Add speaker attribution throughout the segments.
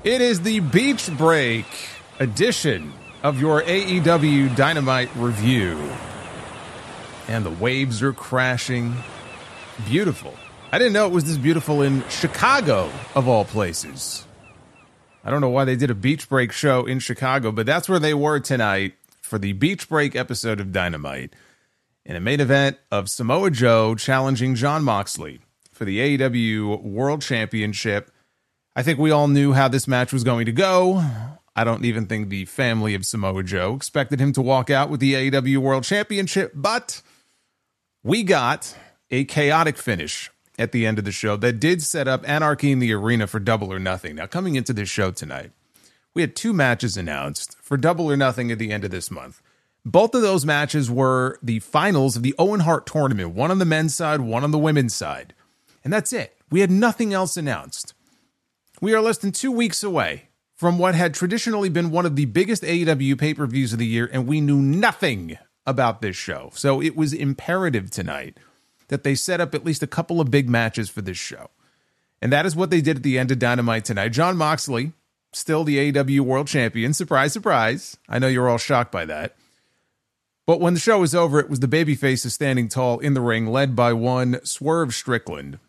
Speaker 1: It is the Beach Break edition of your AEW Dynamite review. And the waves are crashing. Beautiful. I didn't know it was this beautiful in Chicago, of all places. I don't know why they did a Beach Break show in Chicago, but that's where they were tonight for the Beach Break episode of Dynamite. In a main event of Samoa Joe challenging Jon Moxley for the AEW World Championship. I think we all knew how this match was going to go. I don't even think the family of Samoa Joe expected him to walk out with the AEW World Championship, but we got a chaotic finish at the end of the show that did set up Anarchy in the Arena for Double or Nothing. Now, coming into this show tonight, we had 2 matches announced for Double or Nothing at the end of this month. Both of those matches were the finals of the Owen Hart tournament, one on the men's side, one on the women's side. And that's it. We had nothing else announced. We are less than 2 weeks away from what had traditionally been one of the biggest AEW pay-per-views of the year, and we knew nothing about this show. So it was imperative tonight that they set up at least a couple of big matches for this show. And that is what they did at the end of Dynamite tonight. Jon Moxley, still the AEW World Champion. Surprise, surprise. I know you're all shocked by that. But when the show was over, it was the babyfaces standing tall in the ring, led by one Swerve Strickland.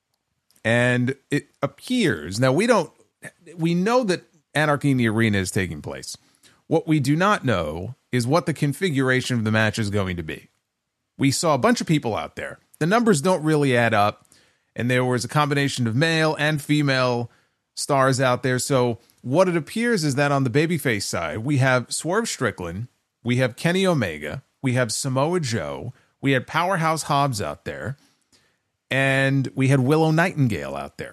Speaker 1: And it appears, now we know that Anarchy in the Arena is taking place. What we do not know is what the configuration of the match is going to be. We saw a bunch of people out there. The numbers don't really add up, and there was a combination of male and female stars out there. So what it appears is that on the babyface side, we have Swerve Strickland, we have Kenny Omega, we have Samoa Joe, we had Powerhouse Hobbs out there, and we had Willow Nightingale out there.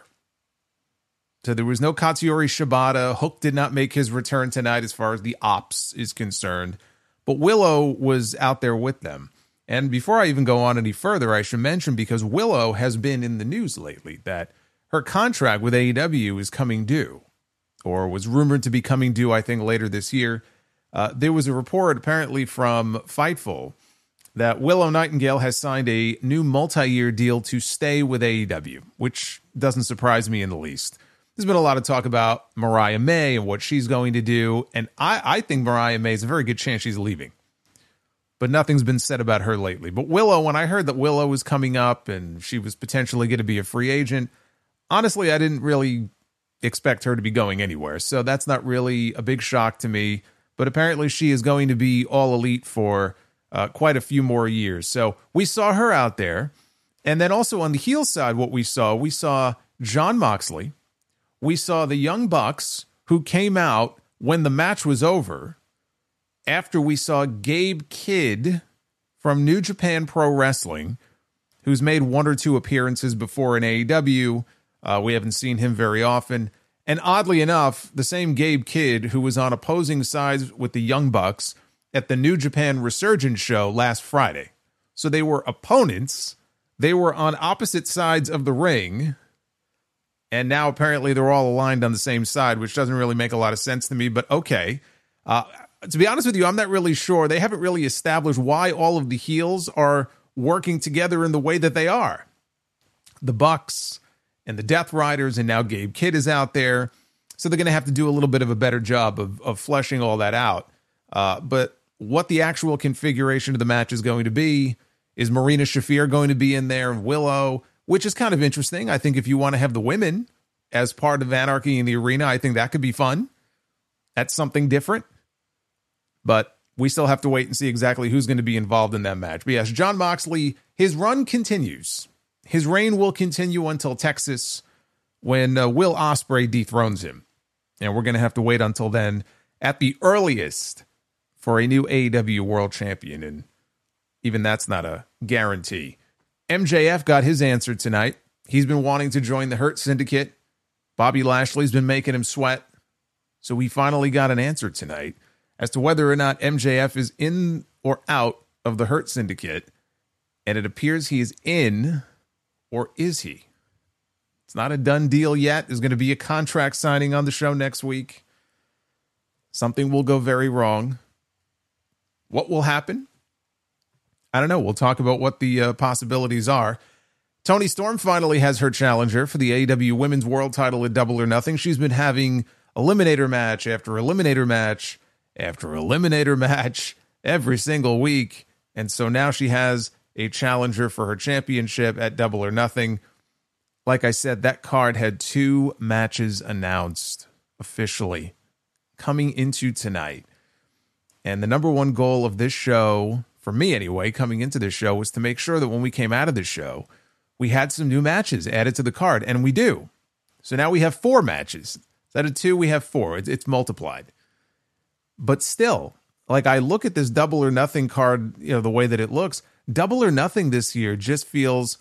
Speaker 1: So there was no Katsuyori Shibata. Hook did not make his return tonight as far as the ops is concerned. But Willow was out there with them. And before I even go on any further, I should mention, because Willow has been in the news lately, that her contract with AEW is coming due, or was rumored to be coming due, I think, later this year. There was a report apparently from Fightful that Willow Nightingale has signed a new multi-year deal to stay with AEW, which doesn't surprise me in the least. There's been a lot of talk about Mariah May and what she's going to do, and I think Mariah May is a very good chance she's leaving. But nothing's been said about her lately. But Willow, when I heard that Willow was coming up and she was potentially going to be a free agent, honestly, I didn't really expect her to be going anywhere. So that's not really a big shock to me. But apparently she is going to be all elite for quite a few more years. So we saw her out there. And then also on the heel side, what we saw Jon Moxley. We saw the Young Bucks, who came out when the match was over, after we saw Gabe Kidd from New Japan Pro Wrestling, who's made 1 or 2 appearances before in AEW. We haven't seen him very often. And oddly enough, the same Gabe Kidd who was on opposing sides with the Young Bucks at the New Japan Resurgence show last Friday. So they were opponents. They were on opposite sides of the ring. And now apparently they're all aligned on the same side, which doesn't really make a lot of sense to me, but okay. To be honest with you, I'm not really sure. They haven't really established why all of the heels are working together in the way that they are. The Bucks and the Death Riders, and now Gabe Kidd is out there. So they're going to have to do a little bit of a better job of fleshing all that out. But what the actual configuration of the match is going to be, is Marina Shafir going to be in there, Willow, which is kind of interesting. I think if you want to have the women as part of Anarchy in the Arena, I think that could be fun. That's something different. But we still have to wait and see exactly who's going to be involved in that match. But yes, Jon Moxley, his run continues. His reign will continue until Texas, when Will Ospreay dethrones him. And we're going to have to wait until then, at the earliest, for a new AEW World Champion. And even that's not a guarantee. MJF got his answer tonight. He's been wanting to join the Hurt Syndicate. Bobby Lashley's been making him sweat. So we finally got an answer tonight as to whether or not MJF is in or out of the Hurt Syndicate. And it appears he is in, or is he? It's not a done deal yet. There's going to be a contract signing on the show next week. Something will go very wrong. What will happen? I don't know. We'll talk about what the possibilities are. Toni Storm finally has her challenger for the AEW Women's World title at Double or Nothing. She's been having eliminator match after eliminator match after eliminator match every single week. And so now she has a challenger for her championship at Double or Nothing. Like I said, that card had 2 matches announced officially coming into tonight. And the number one goal of this show, for me anyway, coming into this show, was to make sure that when we came out of this show, we had some new matches added to the card, and we do. So now we have 4 matches. Instead of 2, we have 4. It's multiplied. But still, like I look at this Double or Nothing card, the way that it looks, Double or Nothing this year just feels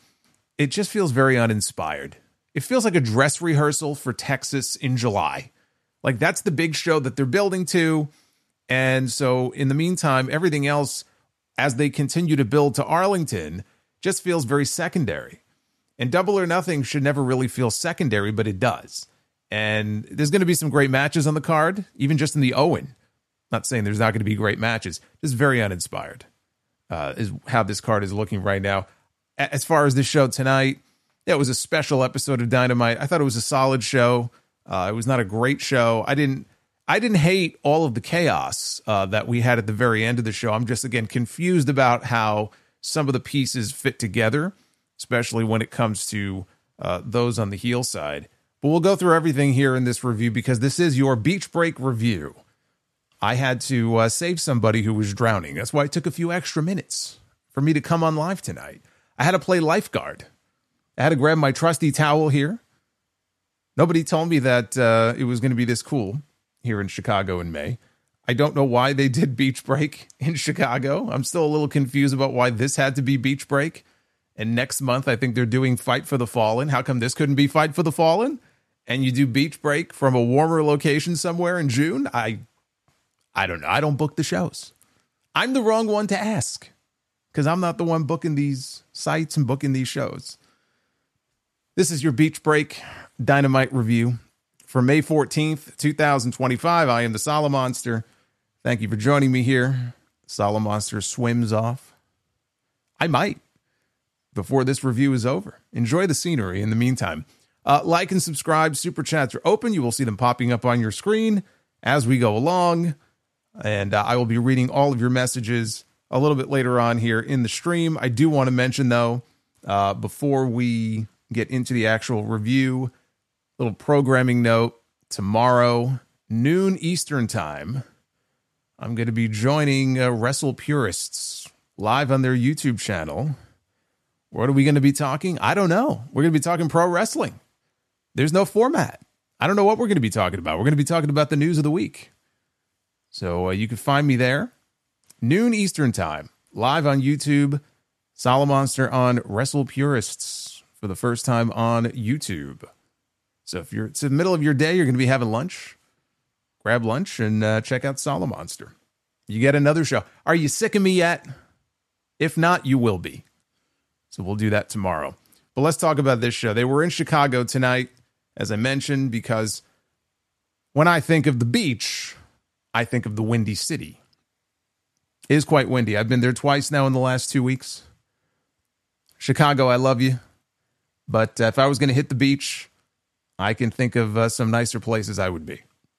Speaker 1: very uninspired. It feels like a dress rehearsal for Texas in July. Like that's the big show that they're building to. And so in the meantime, everything else, as they continue to build to Arlington, just feels very secondary. And Double or Nothing should never really feel secondary, but it does. And there's going to be some great matches on the card, even just in the Owen. Not saying there's not going to be great matches. Just very uninspired is how this card is looking right now. As far as this show tonight, it was a special episode of Dynamite. I thought it was a solid show. It was not a great show. I didn't hate all of the chaos that we had at the very end of the show. I'm just, again, confused about how some of the pieces fit together, especially when it comes to those on the heel side. But we'll go through everything here in this review because this is your Beach Break review. I had to save somebody who was drowning. That's why it took a few extra minutes for me to come on live tonight. I had to play lifeguard. I had to grab my trusty towel here. Nobody told me that it was going to be this cool here in Chicago in May. I don't know why they did Beach Break in Chicago. I'm still a little confused about why this had to be Beach Break. And next month, I think they're doing Fight for the Fallen. How come this couldn't be Fight for the Fallen? And you do Beach Break from a warmer location somewhere in June? I don't know. I don't book the shows. I'm the wrong one to ask because I'm not the one booking these sites and booking these shows. This is your Beach Break Dynamite review for May 14th, 2025. I am the Solomonster. Thank you for joining me here. Solomonster swims off. I might before this review is over. Enjoy the scenery in the meantime. Like and subscribe. Super chats are open. You will see them popping up on your screen as we go along. And I will be reading all of your messages a little bit later on here in the stream. I do want to mention, though, before we get into the actual review, little programming note. Tomorrow, noon Eastern time, I'm going to be joining Wrestle Purists live on their YouTube channel. What are we going to be talking? I don't know. We're going to be talking pro wrestling. There's no format. I don't know what we're going to be talking about. We're going to be talking about the news of the week. So you can find me there, noon Eastern time, live on YouTube. Solomonster on Wrestle Purists for the first time on YouTube. So if it's the middle of your day, you're going to be having lunch, grab lunch and check out Solomonster. You get another show. Are you sick of me yet? If not, you will be. So we'll do that tomorrow. But let's talk about this show. They were in Chicago tonight, as I mentioned, because when I think of the beach, I think of the Windy City. It is quite windy. I've been there twice now in the last 2 weeks. Chicago, I love you. But if I was going to hit the beach, I can think of some nicer places I would be.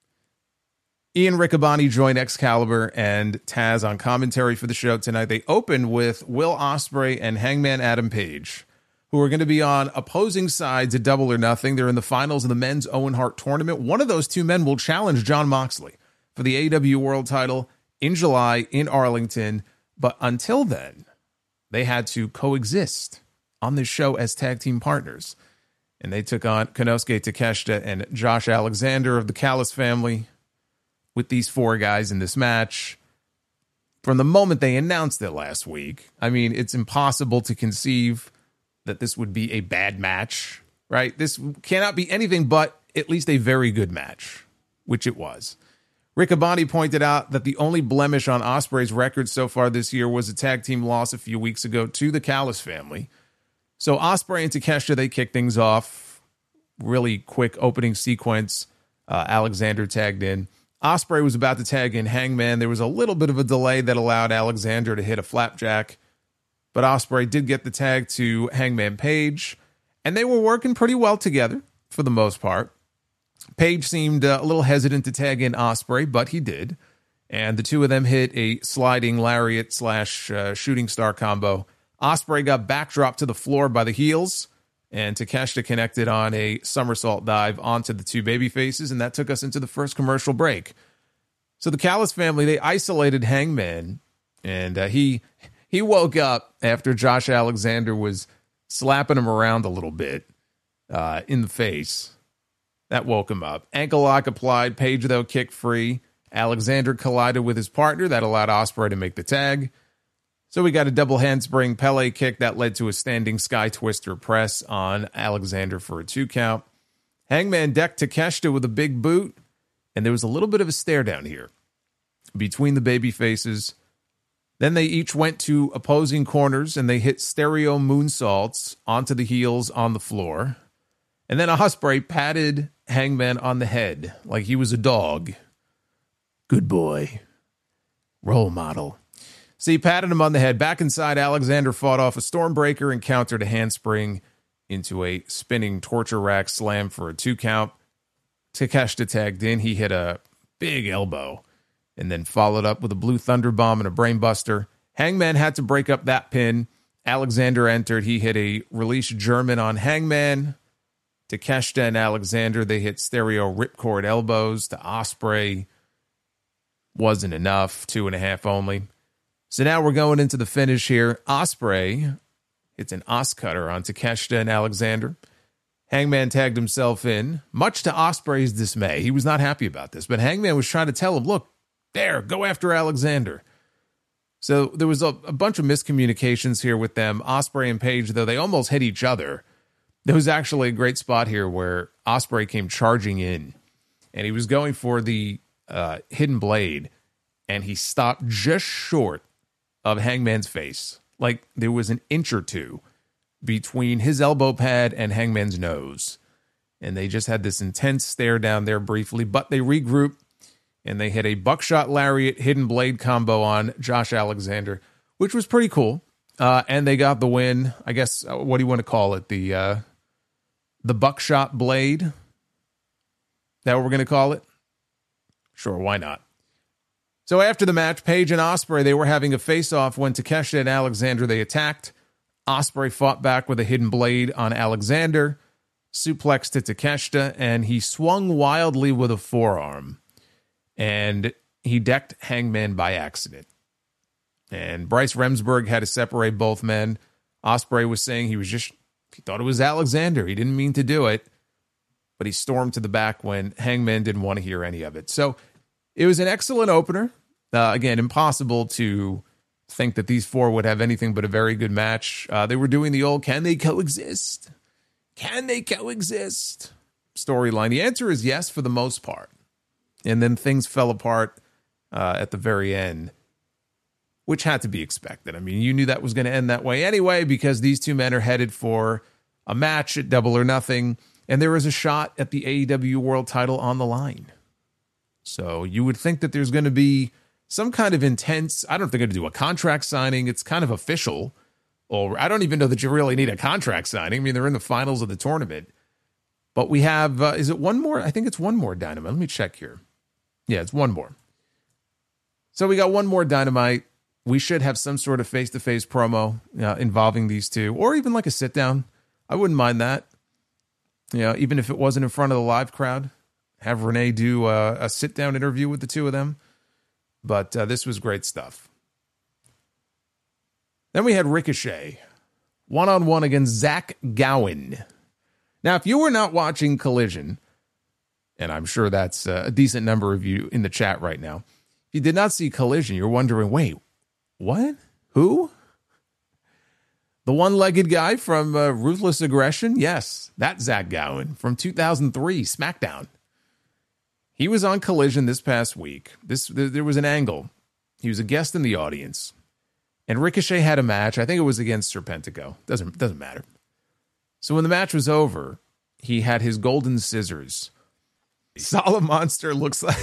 Speaker 1: Ian Riccaboni joined Excalibur and Taz on commentary for the show tonight. They opened with Will Ospreay and Hangman Adam Page, who are going to be on opposing sides at Double or Nothing. They're in the finals of the men's Owen Hart tournament. One of those two men will challenge Jon Moxley for the AEW World title in July in Arlington. But until then, they had to coexist on this show as tag team partners. And they took on Konosuke Takeshita and Josh Alexander of the Callis family with these 4 guys in this match. From the moment they announced it last week, I mean, it's impossible to conceive that this would be a bad match, right? This cannot be anything but at least a very good match, which it was. Riccaboni pointed out that the only blemish on Ospreay's record so far this year was a tag team loss a few weeks ago to the Callis family. So Ospreay and Takeshita, they kicked things off. Really quick opening sequence. Alexander tagged in. Ospreay was about to tag in Hangman. There was a little bit of a delay that allowed Alexander to hit a flapjack. But Ospreay did get the tag to Hangman Page. And they were working pretty well together for the most part. Page seemed a little hesitant to tag in Ospreay, but he did. And the two of them hit a sliding lariat / shooting star combo. Ospreay got backdropped to the floor by the heels, and Takeshita connected on a somersault dive onto the two baby faces, and that took us into the first commercial break. So the Callis family, they isolated Hangman, and he woke up after Josh Alexander was slapping him around a little bit in the face. That woke him up. Ankle lock applied. Page, though, kicked free. Alexander collided with his partner. That allowed Ospreay to make the tag. So we got a double handspring Pele kick that led to a standing sky twister press on Alexander for a 2 count. Hangman decked Takeshita with a big boot, and there was a little bit of a stare down here between the baby faces. Then they each went to opposing corners, and they hit stereo moonsaults onto the heels on the floor. And then Ospreay patted Hangman on the head like he was a dog. Good boy. Role model. So he patted him on the head. Back inside, Alexander fought off a Stormbreaker and countered a handspring into a spinning torture rack slam for a 2 count. Takeshita tagged in. He hit a big elbow and then followed up with a Blue Thunder Bomb and a Brainbuster. Hangman had to break up that pin. Alexander entered. He hit a release German on Hangman. Takeshita and Alexander, they hit stereo ripcord elbows to Ospreay. Wasn't enough. 2.5 only. So now we're going into the finish here. Ospreay hits an Os cutter on Takeshita and Alexander. Hangman tagged himself in, much to Ospreay's dismay. He was not happy about this, but Hangman was trying to tell him, look, there, go after Alexander. So there was a bunch of miscommunications here with them. Ospreay and Page, though, they almost hit each other. There was actually a great spot here where Ospreay came charging in, and he was going for the hidden blade, and he stopped just short of Hangman's face. Like there was an inch or two between his elbow pad and Hangman's nose. And they just had this intense stare down there briefly, but they regrouped and they hit a buckshot lariat hidden blade combo on Josh Alexander, which was pretty cool. And they got the win. I guess, what do you want to call it? The buckshot blade? Is that what we're going to call it? Sure, why not? So after the match, Page and Ospreay, they were having a face-off when Takeshita and Alexander, they attacked. Ospreay fought back with a hidden blade on Alexander, suplexed to Takeshita, and he swung wildly with a forearm. And he decked Hangman by accident. And Bryce Remsburg had to separate both men. Ospreay was saying he thought it was Alexander. He didn't mean to do it. But he stormed to the back when Hangman didn't want to hear any of it. So it was an excellent opener. Again, impossible to think that these four would have anything but a very good match. They were doing the old, can they coexist? Can they coexist? Storyline. The answer is yes, for the most part. And then things fell apart at the very end, which had to be expected. I mean, you knew that was going to end that way anyway, because these two men are headed for a match at Double or Nothing, and there is a shot at the AEW World title on the line. So you would think that there's going to be some kind of intense, I don't think they're going to do a contract signing. It's kind of official. Or I don't even know that you really need a contract signing. I mean, they're in the finals of the tournament. But we have, is it one more? I think it's one more Dynamite. Let me check here. Yeah, it's one more. So we got one more Dynamite. We should have some sort of face-to-face promo involving these two, or even like a sit-down. I wouldn't mind that. Even if it wasn't in front of the live crowd. Have Renee do a sit-down interview with the two of them. But this was great stuff. Then we had Ricochet, one-on-one against Zach Gowen. Now, if you were not watching Collision, and I'm sure that's a decent number of you in the chat right now, if you did not see Collision, you're wondering, wait, what? Who? The one-legged guy from Ruthless Aggression? Yes, that's Zach Gowen from 2003 SmackDown. He was on Collision this past week. There was an angle. He was a guest in the audience. And Ricochet had a match. I think it was against Serpentico. Doesn't matter. So when the match was over, he had his golden scissors. Solid Monster looks like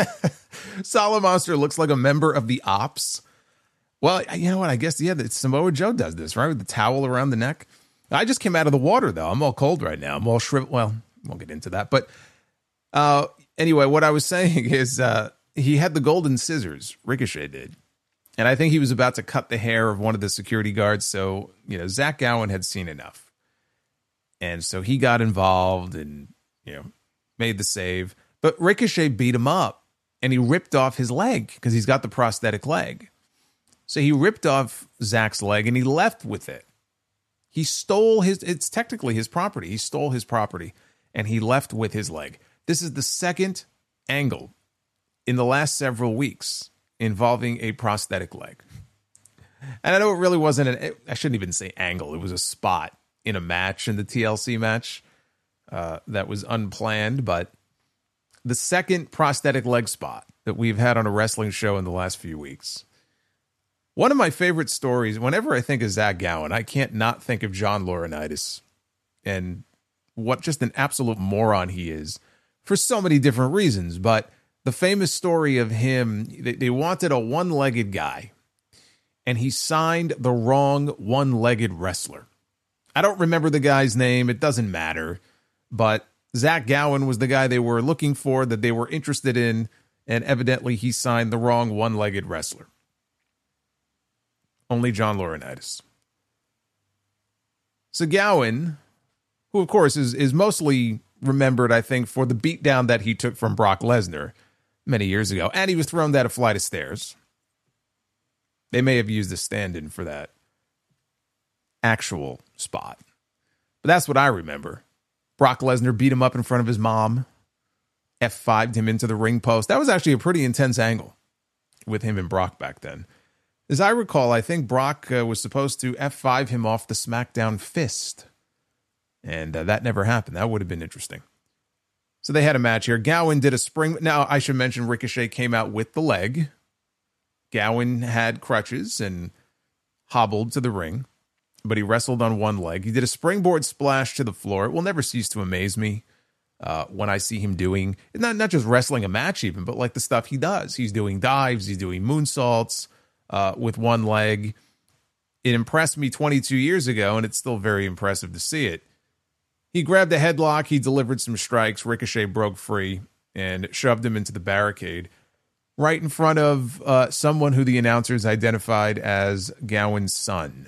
Speaker 1: a member of the Ops. Well, you know what? I guess, Samoa Joe does this, right? With the towel around the neck. I just came out of the water, though. I'm all cold right now. I'm all shriveled. Well, won't get into that. But Anyway, what I was saying is he had the golden scissors, Ricochet did. And I think he was about to cut the hair of one of the security guards. So, Zach Gowen had seen enough. And so he got involved and, made the save. But Ricochet beat him up and he ripped off his leg because he's got the prosthetic leg. So he ripped off Zach's leg and he left with it. He stole it's technically his property. He stole his property and he left with his leg. This is the second angle in the last several weeks involving a prosthetic leg. And I know it really wasn't I shouldn't even say angle. It was a spot in a match, in the TLC match that was unplanned. But the second prosthetic leg spot that we've had on a wrestling show in the last few weeks. One of my favorite stories, whenever I think of Zach Gowen, I can't not think of John Laurinaitis and what just an absolute moron he is for so many different reasons. But the famous story of him, they wanted a one-legged guy, and he signed the wrong one-legged wrestler. I don't remember the guy's name. It doesn't matter. But Zach Gowen was the guy they were looking for, that they were interested in, and evidently he signed the wrong one-legged wrestler. Only John Laurinaitis. So Gowen, who of course is mostly remembered, I think, for the beatdown that he took from Brock Lesnar many years ago, and he was thrown down a flight of stairs. They may have used a stand-in for that actual spot. But that's what I remember. Brock Lesnar beat him up in front of his mom, F5'd him into the ring post. That was actually a pretty intense angle with him and Brock back then. As I recall, I think Brock was supposed to F5 him off the SmackDown fist. And that never happened. That would have been interesting. So they had a match here. Gowen did a spring. Now, I should mention Ricochet came out with the leg. Gowen had crutches and hobbled to the ring, but he wrestled on one leg. He did a springboard splash to the floor. It will never cease to amaze me when I see him doing, not just wrestling a match even, but like the stuff he does. He's doing dives. He's doing moonsaults with one leg. It impressed me 22 years ago, and it's still very impressive to see it. He grabbed a headlock. He delivered some strikes. Ricochet broke free and shoved him into the barricade right in front of someone who the announcers identified as Gowen's son.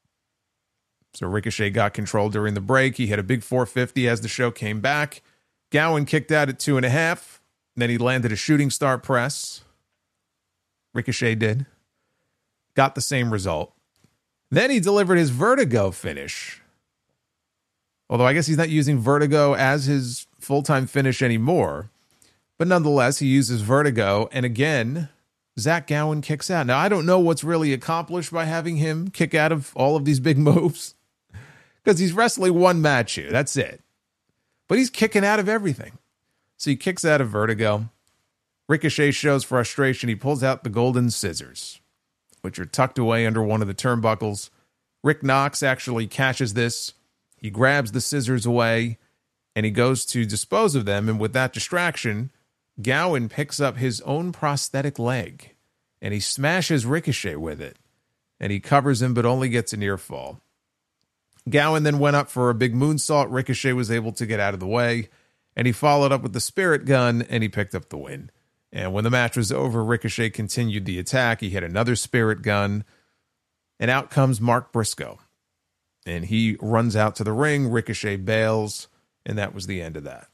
Speaker 1: So Ricochet got control during the break. He hit a big 450 as the show came back. Gowen kicked out at 2.5. Then he landed a shooting star press. Ricochet did. Got the same result. Then he delivered his Vertigo finish. Although I guess he's not using Vertigo as his full-time finish anymore. But nonetheless, he uses Vertigo. And again, Zach Gowen kicks out. Now, I don't know what's really accomplished by having him kick out of all of these big moves. Because he's wrestling one match here. That's it. But he's kicking out of everything. So he kicks out of Vertigo. Ricochet shows frustration. He pulls out the golden scissors, which are tucked away under one of the turnbuckles. Rick Knox actually catches this. He grabs the scissors away, and he goes to dispose of them. And with that distraction, Gowen picks up his own prosthetic leg, and he smashes Ricochet with it. And he covers him, but only gets a near fall. Gowen then went up for a big moonsault. Ricochet was able to get out of the way, and he followed up with the Spirit Gun, and he picked up the win. And when the match was over, Ricochet continued the attack. He hit another Spirit Gun, and out comes Mark Briscoe. And he runs out to the ring. Ricochet bails, and that was the end of that.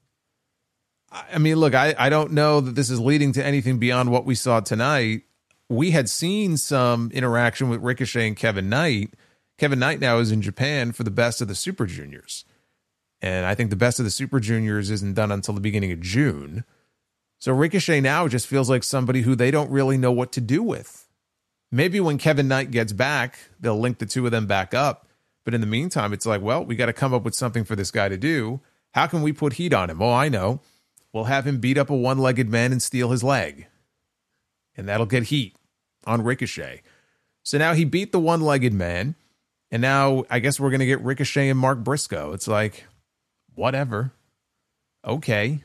Speaker 1: I mean, look, I don't know that this is leading to anything beyond what we saw tonight. We had seen some interaction with Ricochet and Kevin Knight. Kevin Knight now is in Japan for the Best of the Super Juniors. And I think the Best of the Super Juniors isn't done until the beginning of June. So Ricochet now just feels like somebody who they don't really know what to do with. Maybe when Kevin Knight gets back, they'll link the two of them back up. But in the meantime, it's like, well, we got to come up with something for this guy to do. How can we put heat on him? Oh, I know. We'll have him beat up a one-legged man and steal his leg. And that'll get heat on Ricochet. So now he beat the one-legged man. And now I guess we're going to get Ricochet and Mark Briscoe. It's like, whatever. Okay.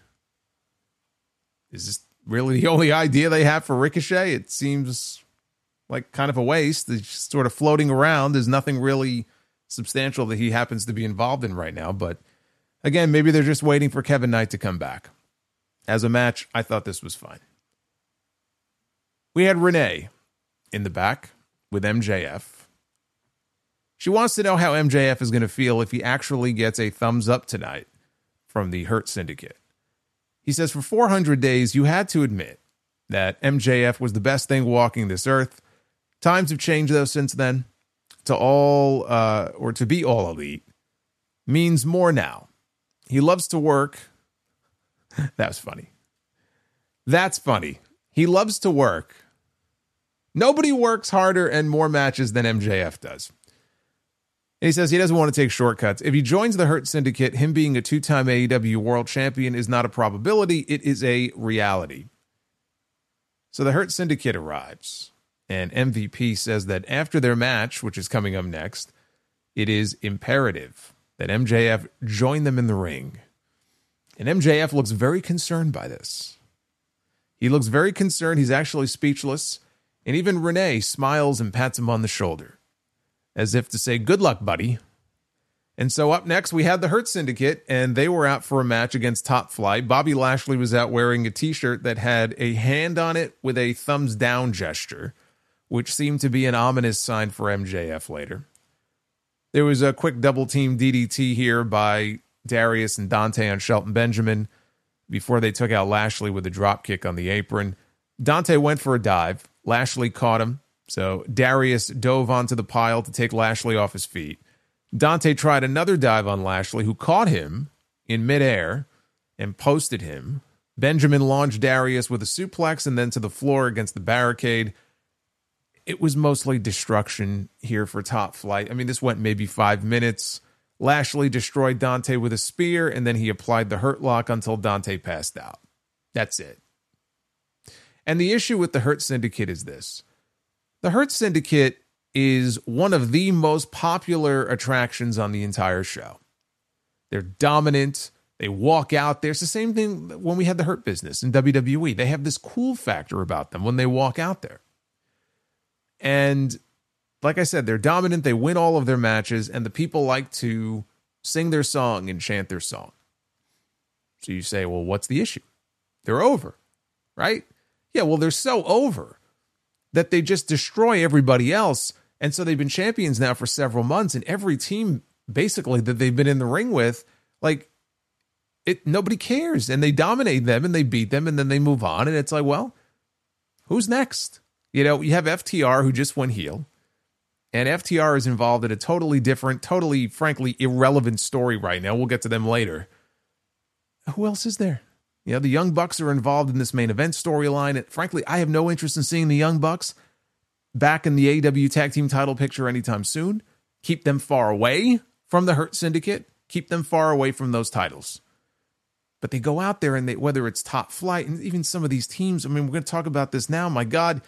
Speaker 1: Is this really the only idea they have for Ricochet? It seems like kind of a waste. It's just sort of floating around. There's nothing really substantial that he happens to be involved in right now. But again, maybe they're just waiting for Kevin Knight to come back. As a match, I thought this was fine. We had Renee in the back with MJF. She wants to know how MJF is going to feel if he actually gets a thumbs up tonight from the Hurt Syndicate. He says, for 400 days, you had to admit that MJF was the best thing walking this earth. Times have changed, though, since then. To be all elite means more now. He loves to work. That was funny. That's funny. He loves to work. Nobody works harder and more matches than MJF does. And he says he doesn't want to take shortcuts. If he joins the Hurt Syndicate, him being a 2-time AEW World Champion is not a probability. It is a reality. So the Hurt Syndicate arrives, and MVP says that after their match, which is coming up next, it is imperative that MJF join them in the ring. And MJF looks very concerned by this. He looks very concerned. He's actually speechless. And even Renee smiles and pats him on the shoulder, as if to say, good luck, buddy. And so up next, we had the Hurt Syndicate, and they were out for a match against Top Flight. Bobby Lashley was out wearing a t-shirt that had a hand on it with a thumbs down gesture, which seemed to be an ominous sign for MJF later. There was a quick double-team DDT here by Darius and Dante on Shelton Benjamin before they took out Lashley with a drop kick on the apron. Dante went for a dive. Lashley caught him. So Darius dove onto the pile to take Lashley off his feet. Dante tried another dive on Lashley, who caught him in midair and posted him. Benjamin launched Darius with a suplex and then to the floor against the barricade. It was mostly destruction here for Top Flight. I mean, this went maybe 5 minutes. Lashley destroyed Dante with a spear, and then he applied the Hurt Lock until Dante passed out. That's it. And the issue with the Hurt Syndicate is this. The Hurt Syndicate is one of the most popular attractions on the entire show. They're dominant. They walk out there. It's the same thing when we had the Hurt Business in WWE. They have this cool factor about them when they walk out there. And like I said, they're dominant. They win all of their matches, and the people like to sing their song and chant their song. So you say, well, what's the issue? They're over, right? Yeah, well, they're so over that they just destroy everybody else. And so they've been champions now for several months, and every team basically that they've been in the ring with, like, nobody cares, and they dominate them and they beat them, and then they move on. And it's like, well, who's next? You know, you have FTR, who just went heel, and FTR is involved in a totally different, totally, frankly, irrelevant story right now. We'll get to them later. Who else is there? You know, the Young Bucks are involved in this main event storyline. And frankly, I have no interest in seeing the Young Bucks back in the AEW tag team title picture anytime soon. Keep them far away from the Hurt Syndicate. Keep them far away from those titles. But they go out there, and whether it's Top Flight and even some of these teams, I mean, we're going to talk about this now. My God,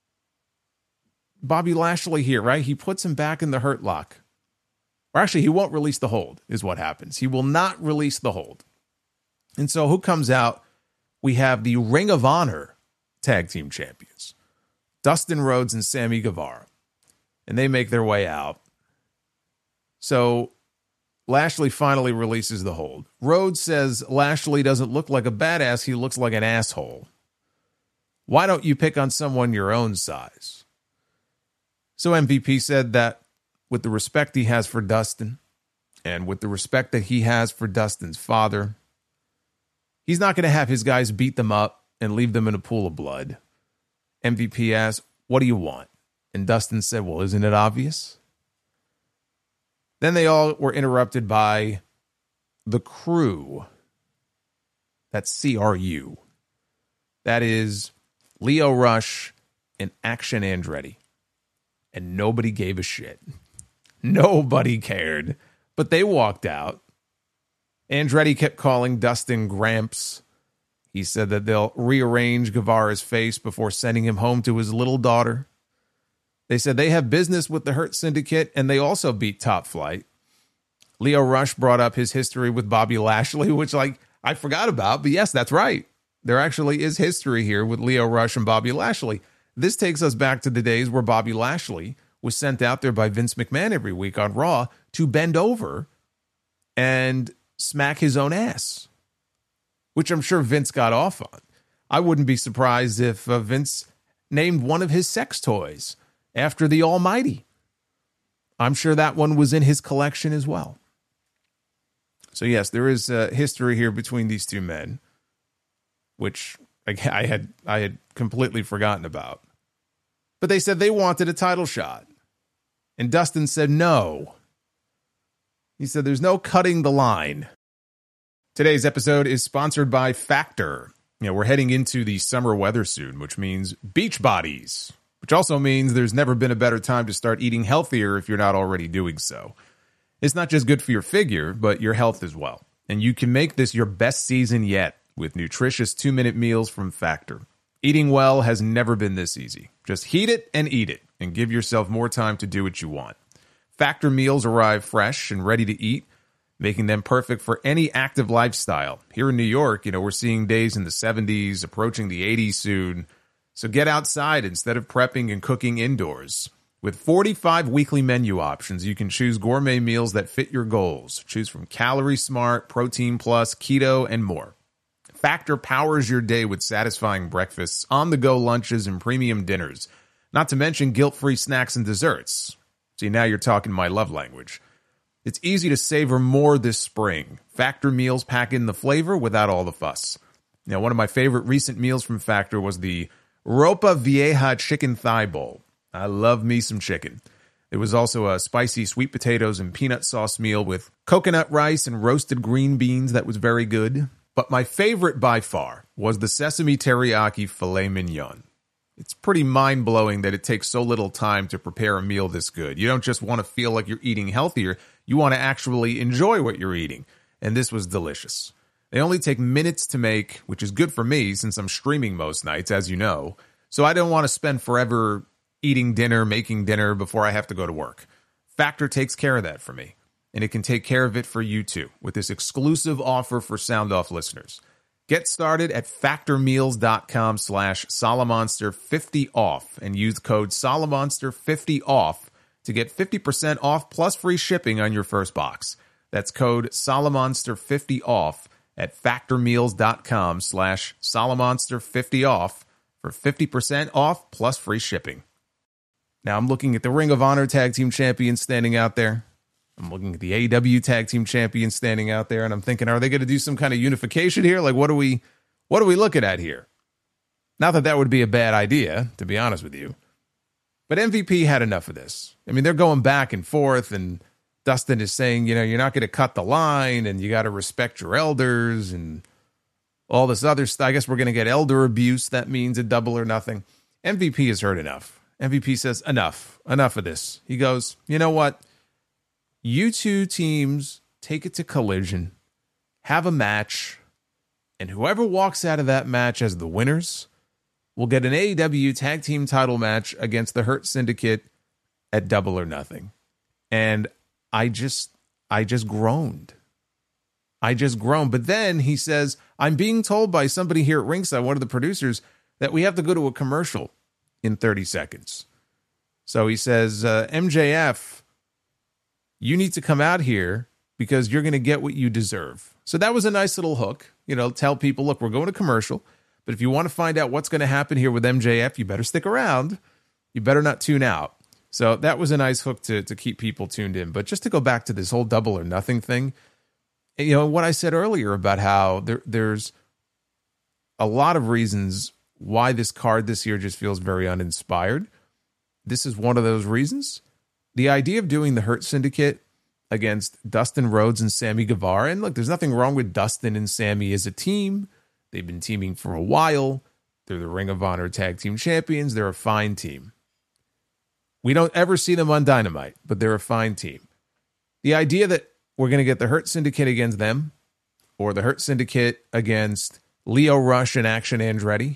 Speaker 1: Bobby Lashley here, right? He puts him back in the Hurt Lock. Or actually, he won't release the hold, is what happens. He will not release the hold. And so who comes out? We have the Ring of Honor tag team champions, Dustin Rhodes and Sammy Guevara. And they make their way out. So Lashley finally releases the hold. Rhodes says Lashley doesn't look like a badass. He looks like an asshole. Why don't you pick on someone your own size? So MVP said that with the respect he has for Dustin and with the respect that he has for Dustin's father, he's not going to have his guys beat them up and leave them in a pool of blood. MVP asked, what do you want? And Dustin said, well, isn't it obvious? Then they all were interrupted by the Crew. That's CRU. That is Lio Rush and Action Andretti. And nobody gave a shit. Nobody cared. But they walked out. Andretti kept calling Dustin Gramps. He said that they'll rearrange Guevara's face before sending him home to his little daughter. They said they have business with the Hurt Syndicate, and they also beat Top Flight. Lio Rush brought up his history with Bobby Lashley, which, like, I forgot about. But yes, that's right. There actually is history here with Lio Rush and Bobby Lashley. This takes us back to the days where Bobby Lashley was sent out there by Vince McMahon every week on Raw to bend over and smack his own ass. which I'm sure Vince got off on. I wouldn't be surprised if Vince named one of his sex toys after the Almighty. I'm sure that one was in his collection as well. So yes, there is history here between these two men, which I had completely forgotten about. But they said they wanted a title shot. And Dustin said no. He said there's no cutting the line. Today's episode is sponsored by Factor. We're heading into the summer weather soon, which means beach bodies, which also means there's never been a better time to start eating healthier if you're not already doing so. It's not just good for your figure, but your health as well. And you can make this your best season yet with nutritious 2-minute meals from Factor. Eating well has never been this easy. Just heat it and eat it and give yourself more time to do what you want. Factor meals arrive fresh and ready to eat, making them perfect for any active lifestyle. Here in New York, we're seeing days in the 70s, approaching the 80s soon. So get outside instead of prepping and cooking indoors. With 45 weekly menu options, you can choose gourmet meals that fit your goals. Choose from Calorie Smart, Protein Plus, Keto, and more. Factor powers your day with satisfying breakfasts, on-the-go lunches, and premium dinners. Not to mention guilt-free snacks and desserts. See, now you're talking my love language. It's easy to savor more this spring. Factor meals pack in the flavor without all the fuss. One of my favorite recent meals from Factor was the Ropa Vieja chicken thigh bowl. I love me some chicken. There was also a spicy sweet potatoes and peanut sauce meal with coconut rice and roasted green beans that was very good. But my favorite by far was the sesame teriyaki filet mignon. It's pretty mind-blowing that it takes so little time to prepare a meal this good. You don't just want to feel like you're eating healthier, you want to actually enjoy what you're eating. And this was delicious. They only take minutes to make, which is good for me since I'm streaming most nights, as you know. So I don't want to spend forever eating dinner, making dinner before I have to go to work. Factor takes care of that for me. And it can take care of it for you too with this exclusive offer for Sound Off listeners. Get started at factormeals.com/Solomonster50off and use code Solomonster50off to get 50% off plus free shipping on your first box. That's code Solomonster50off at factormeals.com/Solomonster50off for 50% off plus free shipping. Now I'm looking at the Ring of Honor Tag Team Champions standing out there. I'm looking at the AEW Tag Team Champions standing out there, and I'm thinking, are they going to do some kind of unification here? Like, what are we looking at here? Not that that would be a bad idea, to be honest with you. But MVP had enough of this. I mean, they're going back and forth, and Dustin is saying, you're not going to cut the line, and you got to respect your elders, and all this other stuff. I guess we're going to get elder abuse. That means a double or nothing. MVP has heard enough. MVP says, enough of this. He goes, you know what? You two teams take it to Collision, have a match, and whoever walks out of that match as the winners will get an AEW tag team title match against the Hurt Syndicate at Double or Nothing. And I just groaned. But then he says, I'm being told by somebody here at Ringside, one of the producers, that we have to go to a commercial in 30 seconds. So he says, MJF, you need to come out here because you're going to get what you deserve. So that was a nice little hook. Tell people, look, we're going to commercial, but if you want to find out what's going to happen here with MJF, you better stick around. You better not tune out. So that was a nice hook to keep people tuned in. But just to go back to this whole Double or Nothing thing, what I said earlier about how there's a lot of reasons why this card this year just feels very uninspired. This is one of those reasons. The idea of doing the Hurt Syndicate against Dustin Rhodes and Sammy Guevara, and look, there's nothing wrong with Dustin and Sammy as a team. They've been teaming for a while. They're the Ring of Honor Tag Team Champions. They're a fine team. We don't ever see them on Dynamite, but they're a fine team. The idea that we're going to get the Hurt Syndicate against them, or the Hurt Syndicate against Lio Rush and Action Andretti,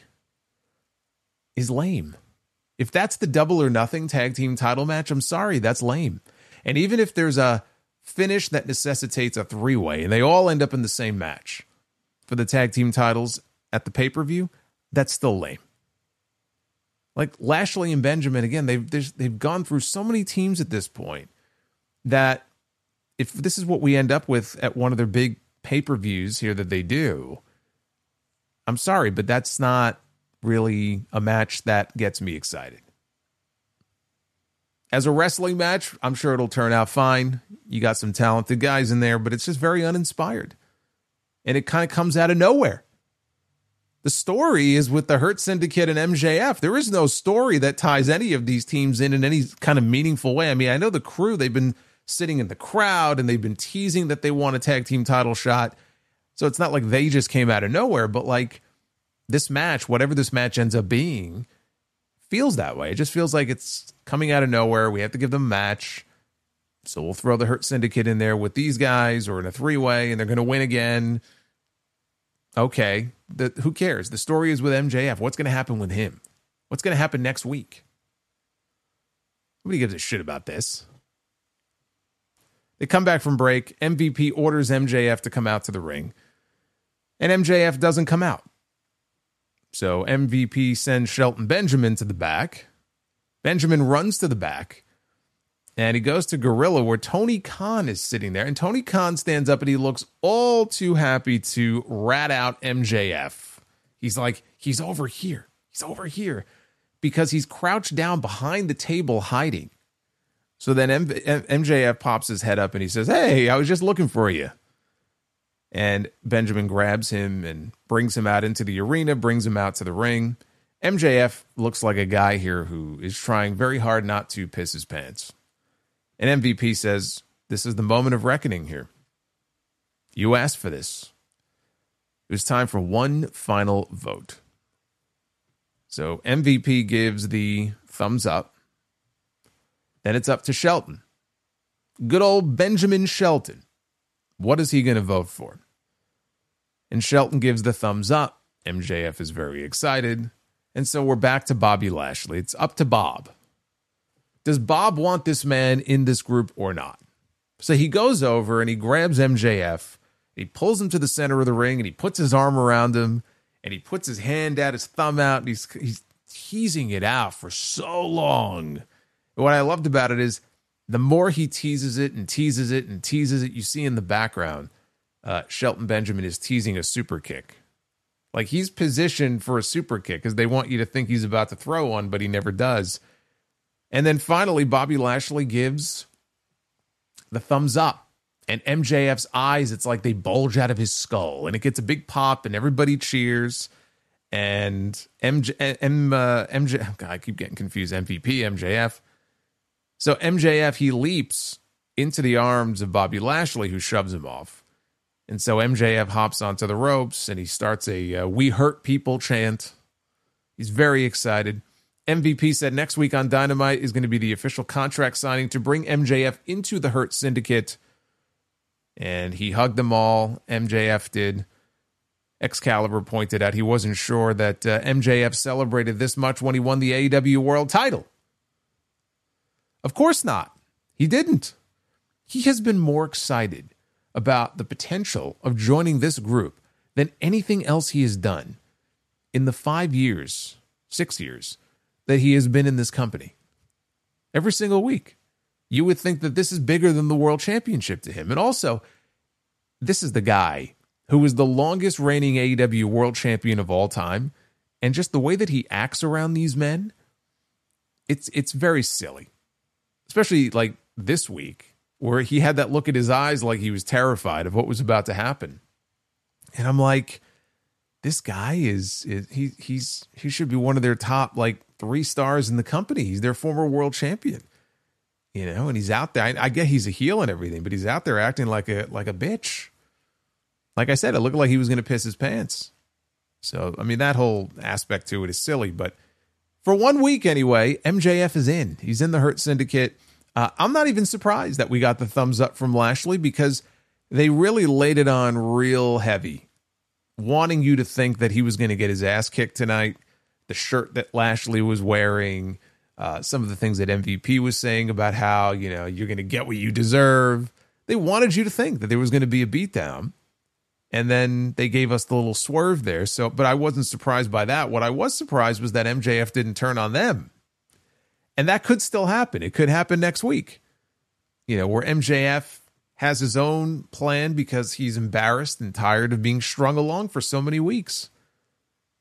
Speaker 1: is lame. If that's the Double or Nothing tag team title match, I'm sorry, that's lame. And even if there's a finish that necessitates a three-way and they all end up in the same match for the tag team titles at the pay-per-view, that's still lame. Like Lashley and Benjamin, again, they've gone through so many teams at this point that if this is what we end up with at one of their big pay-per-views here that they do, I'm sorry, but that's not really a match that gets me excited. As a wrestling match, I'm sure it'll turn out fine. You got some talented guys in there, but it's just very uninspired. And it kind of comes out of nowhere. The story is with the Hurt Syndicate and MJF. There is no story that ties any of these teams in any kind of meaningful way. I mean, I know the Crew, they've been sitting in the crowd and they've been teasing that they want a tag team title shot. So it's not like they just came out of nowhere, but like this match, whatever this match ends up being, feels that way. It just feels like it's coming out of nowhere. We have to give them a match. So we'll throw the Hurt Syndicate in there with these guys or in a three-way and they're going to win again. Okay, who cares? The story is with MJF. What's going to happen with him? What's going to happen next week? Nobody gives a shit about this. They come back from break. MVP orders MJF to come out to the ring. And MJF doesn't come out. So MVP sends Shelton Benjamin to the back. Benjamin runs to the back. And he goes to Gorilla where Tony Khan is sitting there. And Tony Khan stands up and he looks all too happy to rat out MJF. He's like, he's over here. He's over here. Because he's crouched down behind the table hiding. So then MJF pops his head up and he says, "Hey, I was just looking for you." And Benjamin grabs him and brings him out into the arena, brings him out to the ring. MJF looks like a guy here who is trying very hard not to piss his pants. And MVP says, "This is the moment of reckoning here. You asked for this." It was time for one final vote. So MVP gives the thumbs up. Then it's up to Shelton. Good old Benjamin Shelton. What is he going to vote for? And Shelton gives the thumbs up. MJF is very excited. And so we're back to Bobby Lashley. It's up to Bob. Does Bob want this man in this group or not? So he goes over and he grabs MJF. He pulls him to the center of the ring and he puts his arm around him and he puts his hand out, his thumb out, and he's teasing it out for so long. And what I loved about it is the more he teases it and teases it and teases it, you see in the background, Shelton Benjamin is teasing a super kick. Like he's positioned for a super kick because they want you to think he's about to throw one, but he never does. And then finally, Bobby Lashley gives the thumbs up. And MJF's eyes, it's like they bulge out of his skull. And it gets a big pop and everybody cheers. And MJ, God, I keep getting confused. MVP, MJF. So MJF, he leaps into the arms of Bobby Lashley, who shoves him off. And so MJF hops onto the ropes and he starts a "We Hurt People" chant. He's very excited. MVP said next week on Dynamite is going to be the official contract signing to bring MJF into the Hurt Syndicate. And he hugged them all. MJF did. Excalibur pointed out he wasn't sure that MJF celebrated this much when he won the AEW World title. Of course not. He didn't. He has been more excited about the potential of joining this group than anything else he has done in the 6 years, that he has been in this company. Every single week. You would think that this is bigger than the World Championship to him. And also, this is the guy who is the longest reigning AEW World Champion of all time. And just the way that he acts around these men, it's very silly. Especially like this week, where he had that look at his eyes like he was terrified of what was about to happen. And I'm like, this guy he should be one of their top like 3 stars in the company. He's their former world champion. You know, and he's out there. I get he's a heel and everything, but he's out there acting like a bitch. Like I said, it looked like he was going to piss his pants. So, I mean, that whole aspect to it is silly. But for 1 week anyway, MJF is in. He's in the Hurt Syndicate. I'm not even surprised that we got the thumbs up from Lashley because they really laid it on real heavy, wanting you to think that he was going to get his ass kicked tonight. The shirt that Lashley was wearing, some of the things that MVP was saying about how, you know, you're going to get what you deserve. They wanted you to think that there was going to be a beatdown. And then they gave us the little swerve there. So, but I wasn't surprised by that. What I was surprised was that MJF didn't turn on them. And that could still happen. It could happen next week. You know, where MJF has his own plan because he's embarrassed and tired of being strung along for so many weeks.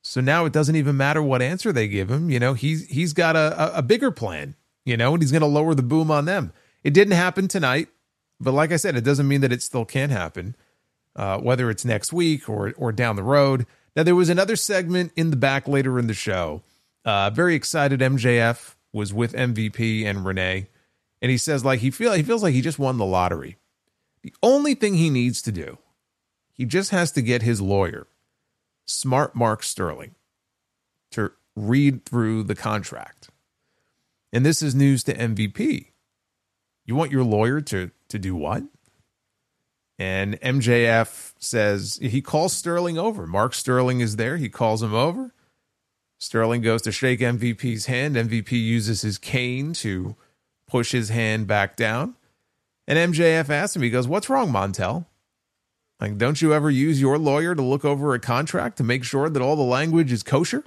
Speaker 1: So now it doesn't even matter what answer they give him. He's got a bigger plan, and he's going to lower the boom on them. It didn't happen tonight, but like I said, it doesn't mean that it still can't happen, whether it's next week or down the road. Now, there was another segment in the back later in the show. Very excited MJF was with MVP and Renee, and he says he feels like he just won the lottery. The only thing he needs to do, he just has to get his lawyer, Smart Mark Sterling, to read through the contract. And this is news to MVP. You want your lawyer to do what? And MJF says he calls Sterling over. Mark Sterling is there. He calls him over. Sterling goes to shake MVP's hand. MVP uses his cane to push his hand back down. And MJF asks him, he goes, "What's wrong, Montel? Don't you ever use your lawyer to look over a contract to make sure that all the language is kosher?"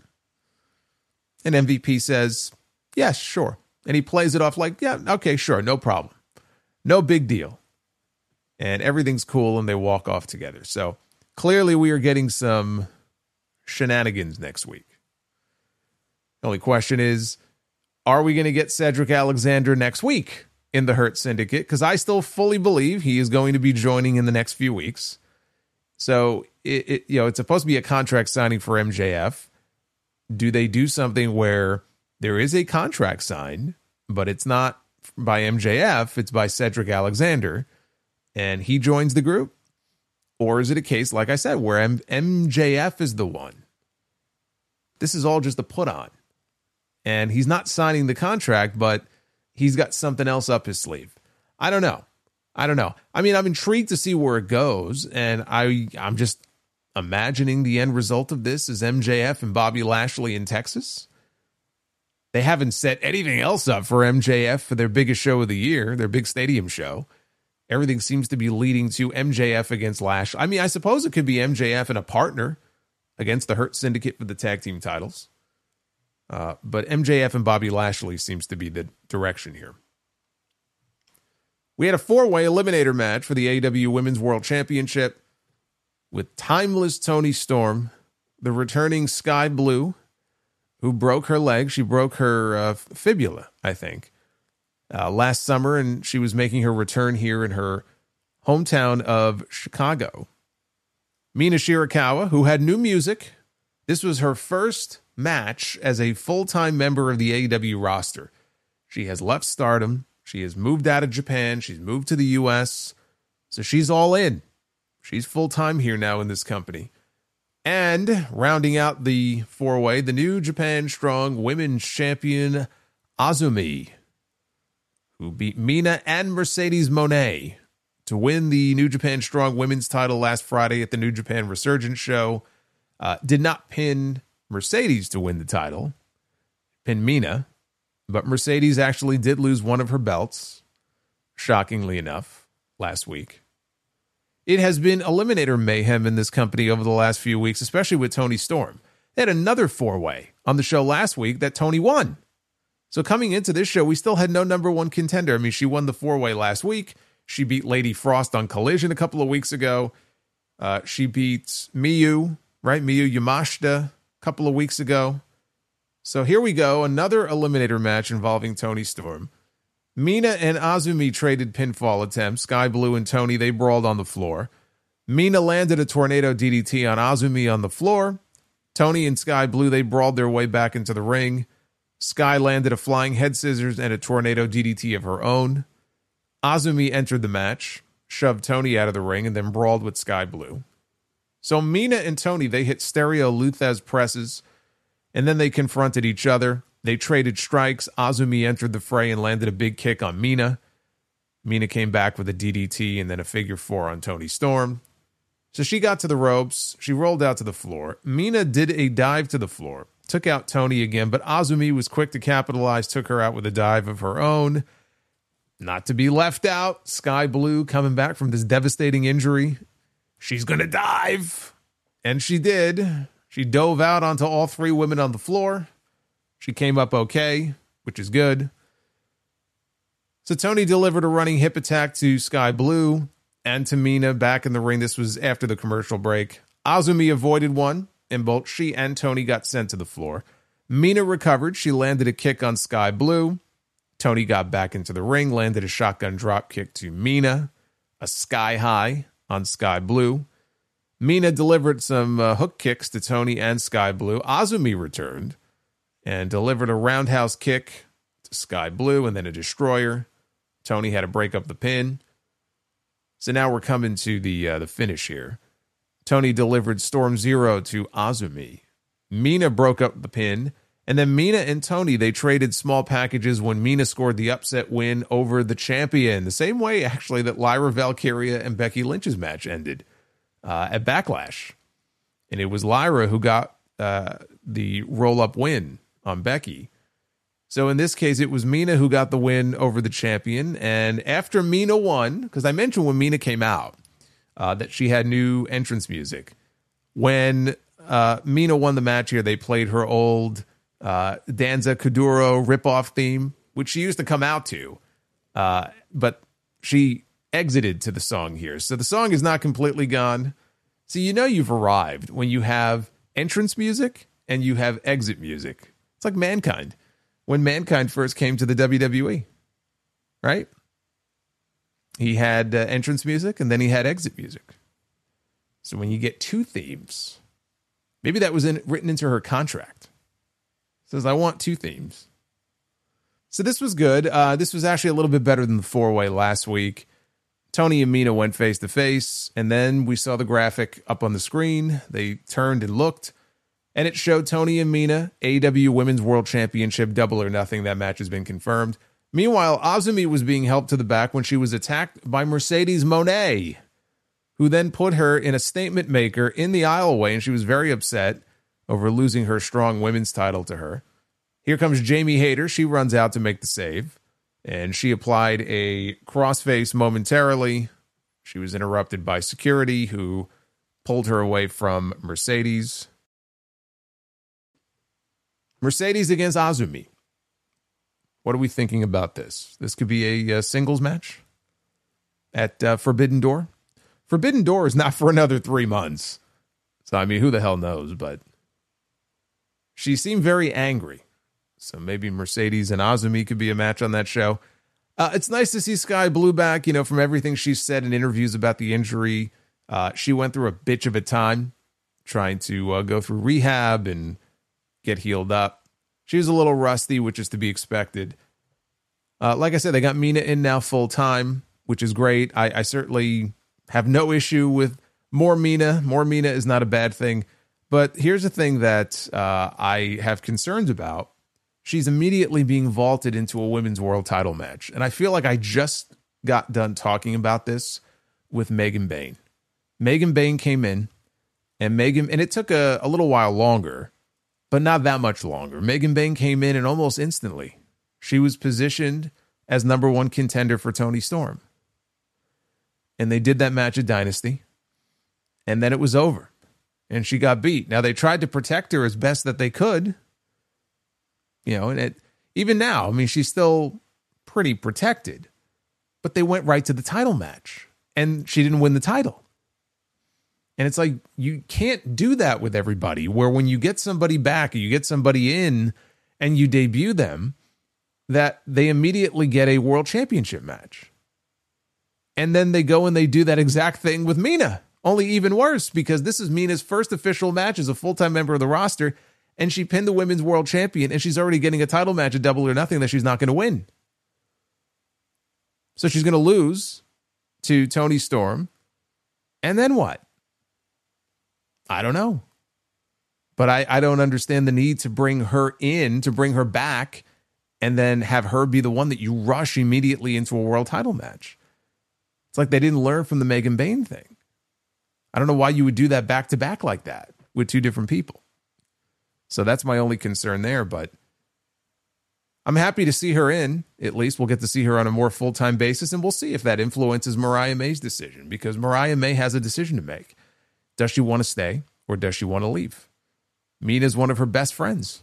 Speaker 1: And MVP says, "Yes, sure." And he plays it off "Yeah, okay, sure, no problem. No big deal." And everything's cool, and they walk off together. So clearly we are getting some shenanigans next week. The only question is, are we going to get Cedric Alexander next week in the Hurt Syndicate? Because I still fully believe he is going to be joining in the next few weeks. So it's supposed to be a contract signing for MJF. Do they do something where there is a contract signed, but it's not by MJF, it's by Cedric Alexander, and he joins the group? Or is it a case, like I said, where MJF is the one? This is all just a put on. And he's not signing the contract, but he's got something else up his sleeve. I don't know. I mean, I'm intrigued to see where it goes, and I'm just imagining the end result of this is MJF and Bobby Lashley in Texas. They haven't set anything else up for MJF for their biggest show of the year, their big stadium show. Everything seems to be leading to MJF against Lashley. I mean, I suppose it could be MJF and a partner against the Hurt Syndicate for the tag team titles. But MJF and Bobby Lashley seems to be the direction here. We had a 4-way eliminator match for the AEW Women's World Championship with timeless Toni Storm, the returning Sky Blue, who broke her leg. She broke her fibula, I think, last summer, and she was making her return here in her hometown of Chicago. Mina Shirakawa, who had new music. This was her first match as a full-time member of the AEW roster. She has left Stardom. She has moved out of Japan. She's moved to the U.S. So she's all in. She's full-time here now in this company. And rounding out the 4-way, the New Japan Strong Women's Champion, Azumi, who beat Mina and Mercedes Moné to win the New Japan Strong Women's title last Friday at the New Japan Resurgence show. Did not pin Mercedes to win the title, pinned Mina, but Mercedes actually did lose one of her belts, shockingly enough, last week. It has been eliminator mayhem in this company over the last few weeks, especially with Toni Storm. They had another 4-way on the show last week that Toni won. So coming into this show, we still had no number one contender. I mean, she won the 4-way last week. She beat Lady Frost on Collision a couple of weeks ago. She beat Miyu Yamashita a couple of weeks ago. So here we go, another eliminator match involving Toni Storm. Mina and Azumi traded pinfall attempts. Sky Blue and Toni, they brawled on the floor. Mina landed a tornado DDT on Azumi on the floor. Toni and Sky Blue, they brawled their way back into the ring. Sky landed a flying head scissors and a tornado DDT of her own. Azumi entered the match, shoved Toni out of the ring, and then brawled with Sky Blue. So Mina and Toni, they hit stereo Luthez presses, and then they confronted each other. They traded strikes. Azumi entered the fray and landed a big kick on Mina. Mina came back with a DDT and then a figure 4 on Toni Storm. So she got to the ropes. She rolled out to the floor. Mina did a dive to the floor, took out Toni again, but Azumi was quick to capitalize, took her out with a dive of her own. Not to be left out, Sky Blue coming back from this devastating injury. She's going to dive. And she did. She dove out onto all 3 women on the floor. She came up okay, which is good. So Toni delivered a running hip attack to Sky Blue and to Mina back in the ring. This was after the commercial break. Azumi avoided one, and both she and Toni got sent to the floor. Mina recovered. She landed a kick on Sky Blue. Toni got back into the ring, landed a shotgun drop kick to Mina, a sky high on Sky Blue. Mina delivered some hook kicks to Toni and Sky Blue. Azumi returned and delivered a roundhouse kick to Sky Blue and then a destroyer. Toni had to break up the pin. So now we're coming to the finish here. Toni delivered Storm Zero to Azumi. Mina broke up the pin. And then Mina and Toni, they traded small packages when Mina scored the upset win over the champion. The same way, actually, that Lyra Valkyria and Becky Lynch's match ended at Backlash. And it was Lyra who got the roll-up win on Becky. So in this case, it was Mina who got the win over the champion. And after Mina won, because I mentioned when Mina came out that she had new entrance music. When Mina won the match here, they played her old Danza Kuduro ripoff theme, which she used to come out to. But she exited to the song here. So the song is not completely gone. So you know you've arrived when you have entrance music and you have exit music. It's like Mankind. When Mankind first came to the WWE, right? He had entrance music and then he had exit music. So when you get two themes, maybe that was written into her contract. It says, I want two themes. So this was good. This was actually a little bit better than the four-way last week. Toni and Mina went face-to-face, and then we saw the graphic up on the screen. They turned and looked, and it showed Toni and Mina, AEW Women's World Championship, Double or Nothing. That match has been confirmed. Meanwhile, Azumi was being helped to the back when she was attacked by Mercedes Moné, who then put her in a statement maker in the aisleway, and she was very upset over losing her strong women's title to her. Here comes Jamie Hayter. She runs out to make the save, and she applied a crossface momentarily. She was interrupted by security, who pulled her away from Mercedes. Mercedes against Azumi. What are we thinking about this? This could be a singles match at Forbidden Door. Forbidden Door is not for another 3 months. So, I mean, who the hell knows? But she seemed very angry. So maybe Mercedes and Azumi could be a match on that show. It's nice to see Sky Blue back. You know, from everything she said in interviews about the injury, she went through a bitch of a time trying to go through rehab and get healed up. She was a little rusty, which is to be expected. Like I said, they got Mina in now full time, which is great. I certainly have no issue with more Mina. More Mina is not a bad thing. But here's the thing that I have concerns about. She's immediately being vaulted into a women's world title match. And I feel like I just got done talking about this with Megan Bayne. Megan Bayne came in, and it took a little while longer, but not that much longer. Megan Bayne came in, and almost instantly, she was positioned as number one contender for Toni Storm. And they did that match at Dynasty, and then it was over, and she got beat. Now, they tried to protect her as best that they could, you know, and even now, I mean, she's still pretty protected, but they went right to the title match, and she didn't win the title. And it's like, you can't do that with everybody, where when you get somebody back, or you get somebody in, and you debut them, that they immediately get a world championship match. And then they go and they do that exact thing with Mina, only even worse, because this is Mina's first official match as a full-time member of the roster, and she pinned the women's world champion, and she's already getting a title match at Double or Nothing that she's not going to win. So she's going to lose to Toni Storm, and then what? I don't know. But I don't understand the need to bring her in, to bring her back, and then have her be the one that you rush immediately into a world title match. It's like they didn't learn from the Megan Bayne thing. I don't know why you would do that back-to-back like that with two different people. So that's my only concern there, but I'm happy to see her in. At least we'll get to see her on a more full-time basis, and we'll see if that influences Mariah May's decision, because Mariah May has a decision to make. Does she want to stay, or does she want to leave? Mina's one of her best friends.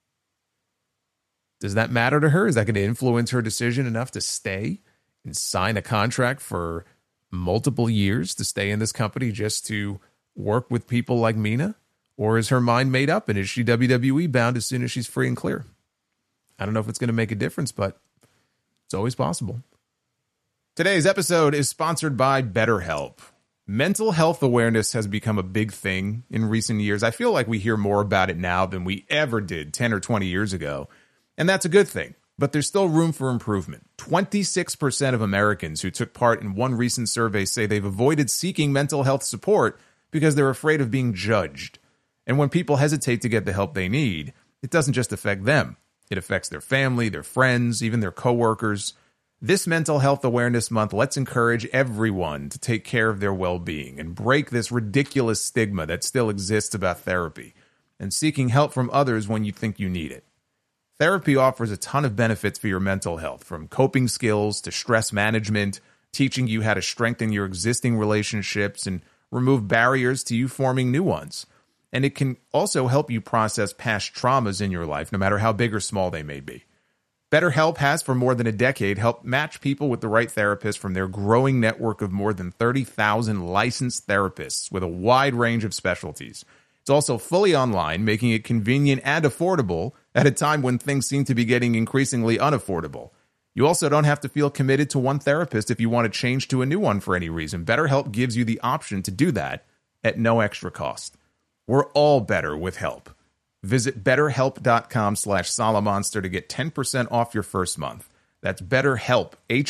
Speaker 1: Does that matter to her? Is that going to influence her decision enough to stay and sign a contract for multiple years to stay in this company just to work with people like Mina? Or is her mind made up and is she WWE bound as soon as she's free and clear? I don't know if it's going to make a difference, but it's always possible. Today's episode is sponsored by BetterHelp. Mental health awareness has become a big thing in recent years. I feel like we hear more about it now than we ever did 10 or 20 years ago. And that's a good thing. But there's still room for improvement. 26% of Americans who took part in one recent survey say they've avoided seeking mental health support because they're afraid of being judged. And when people hesitate to get the help they need, it doesn't just affect them. It affects their family, their friends, even their coworkers. This Mental Health Awareness Month, let's encourage everyone to take care of their well-being and break this ridiculous stigma that still exists about therapy and seeking help from others when you think you need it. Therapy offers a ton of benefits for your mental health, from coping skills to stress management, teaching you how to strengthen your existing relationships and remove barriers to you forming new ones. And it can also help you process past traumas in your life, no matter how big or small they may be. BetterHelp has, for more than a decade, helped match people with the right therapist from their growing network of more than 30,000 licensed therapists with a wide range of specialties. It's also fully online, making it convenient and affordable at a time when things seem to be getting increasingly unaffordable. You also don't have to feel committed to one therapist if you want to change to a new one for any reason. BetterHelp gives you the option to do that at no extra cost. We're all better with help. Visit betterhelp.com/Salamonster to get 10% off your first month. That's BetterHelp,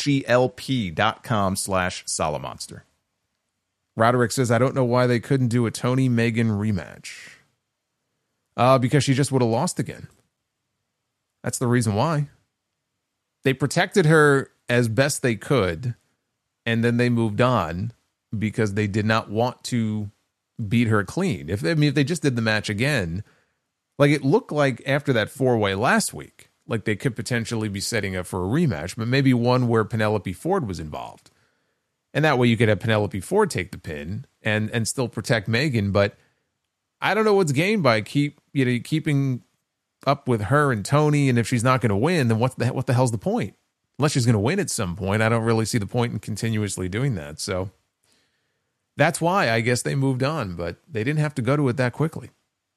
Speaker 1: HELP.com/Salamonster. Roderick says, I don't know why they couldn't do a Tony Megan rematch. Because she just would have lost again. That's the reason why. They protected her as best they could, and then they moved on because they did not want to beat her clean. If they just did the match again, like it looked like after that 4-way last week, like they could potentially be setting up for a rematch, but maybe one where Penelope Ford was involved. And that way you could have Penelope Ford take the pin and still protect Megan. But I don't know what's gained by keeping up with her and Tony. And if she's not going to win, then what the hell's the point? Unless she's going to win at some point, I don't really see the point in continuously doing that. So that's why I guess they moved on, but they didn't have to go to it that quickly.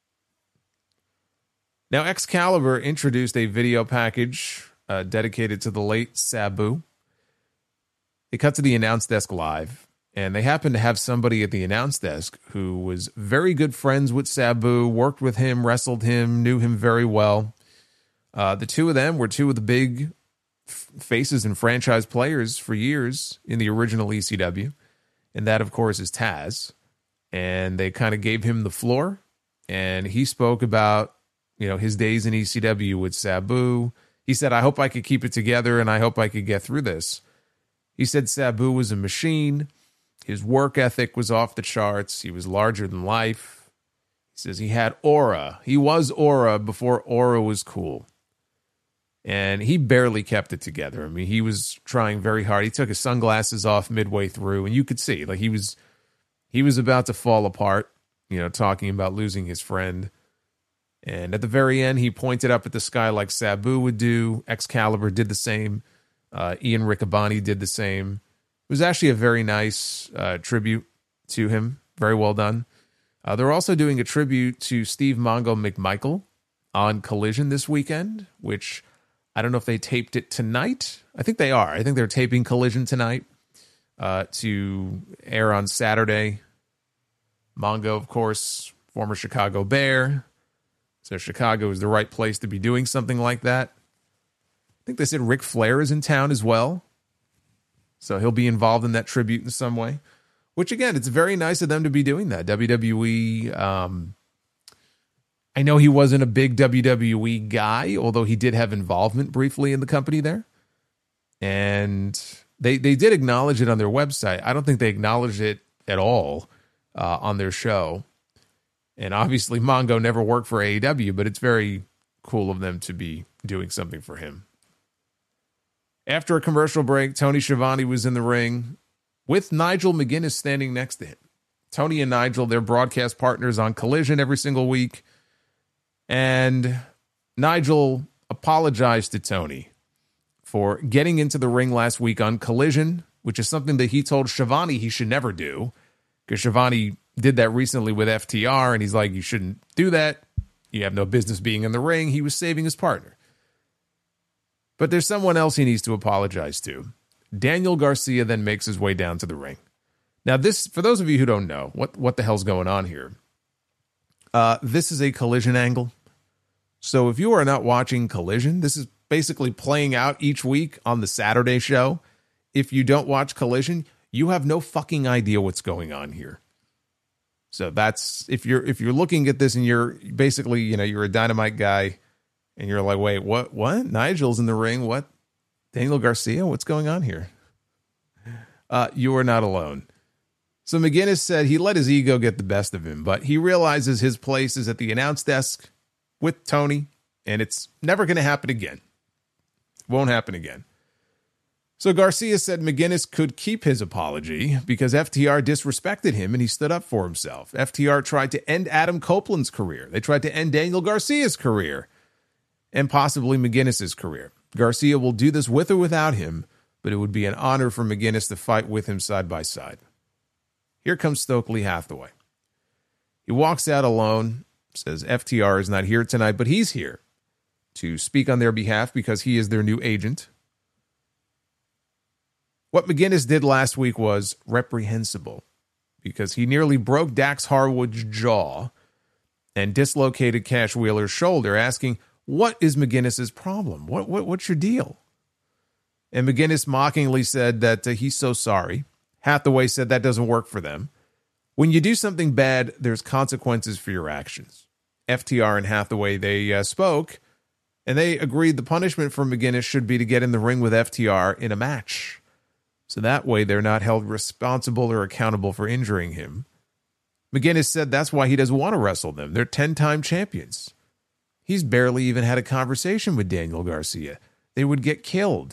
Speaker 1: Now, Excalibur introduced a video package dedicated to the late Sabu. They cut to the announce desk live, and they happened to have somebody at the announce desk who was very good friends with Sabu, worked with him, wrestled him, knew him very well. The two of them were two of the big faces and franchise players for years in the original ECW, and that, of course, is Taz. And they kind of gave him the floor, and he spoke about his days in ECW with Sabu. He said, I hope I could keep it together, and I hope I could get through this. He said Sabu was a machine. His work ethic was off the charts. He was larger than life. He says he had aura. He was aura before aura was cool. And he barely kept it together. I mean, he was trying very hard. He took his sunglasses off midway through, and you could see, like, he was about to fall apart, talking about losing his friend. And at the very end, he pointed up at the sky like Sabu would do. Excalibur did the same. Ian Riccaboni did the same. It was actually a very nice tribute to him. Very well done. They're also doing a tribute to Steve Mongo McMichael on Collision this weekend, which I don't know if they taped it tonight. I think they are. I think they're taping Collision tonight to air on Saturday. Mongo, of course, former Chicago Bear. So Chicago is the right place to be doing something like that. I think they said Ric Flair is in town as well. So he'll be involved in that tribute in some way. Which, again, it's very nice of them to be doing that. WWE, I know he wasn't a big WWE guy, although he did have involvement briefly in the company there. And they did acknowledge it on their website. I don't think they acknowledged it at all on their show. And obviously, Mongo never worked for AEW, but it's very cool of them to be doing something for him. After a commercial break, Tony Schiavone was in the ring with Nigel McGuinness standing next to him. Tony and Nigel, they're broadcast partners on Collision every single week. And Nigel apologized to Tony for getting into the ring last week on Collision, which is something that he told Schiavone he should never do, because Schiavone, did that recently with FTR, and he's like, you shouldn't do that. You have no business being in the ring. He was saving his partner. But there's someone else he needs to apologize to. Daniel Garcia then makes his way down to the ring. Now, this, for those of you who don't know, what the hell's going on here, this is a Collision angle. So if you are not watching Collision, this is basically playing out each week on the Saturday show. If you don't watch Collision, you have no fucking idea what's going on here. So that's, if you're looking at this and you're basically, you're a Dynamite guy and you're like, wait, what? Nigel's in the ring. What? Daniel Garcia? What's going on here? You are not alone. So McGinnis said he let his ego get the best of him, but he realizes his place is at the announce desk with Tony, and it's never going to happen again. Won't happen again. So Garcia said McGinnis could keep his apology because FTR disrespected him and he stood up for himself. FTR tried to end Adam Copeland's career. They tried to end Daniel Garcia's career and possibly McGinnis's career. Garcia will do this with or without him, but it would be an honor for McGinnis to fight with him side by side. Here comes Stokely Hathaway. He walks out alone, says FTR is not here tonight, but he's here to speak on their behalf because he is their new agent. What McGinnis did last week was reprehensible because he nearly broke Dax Harwood's jaw and dislocated Cash Wheeler's shoulder, asking, what is McGinnis's problem? What's your deal? And McGinnis mockingly said that he's so sorry. Hathaway said that doesn't work for them. When you do something bad, there's consequences for your actions. FTR and Hathaway, they spoke, and they agreed the punishment for McGinnis should be to get in the ring with FTR in a match. So that way they're not held responsible or accountable for injuring him. McGinnis said that's why he doesn't want to wrestle them. They're 10-time champions. He's barely even had a conversation with Daniel Garcia. They would get killed.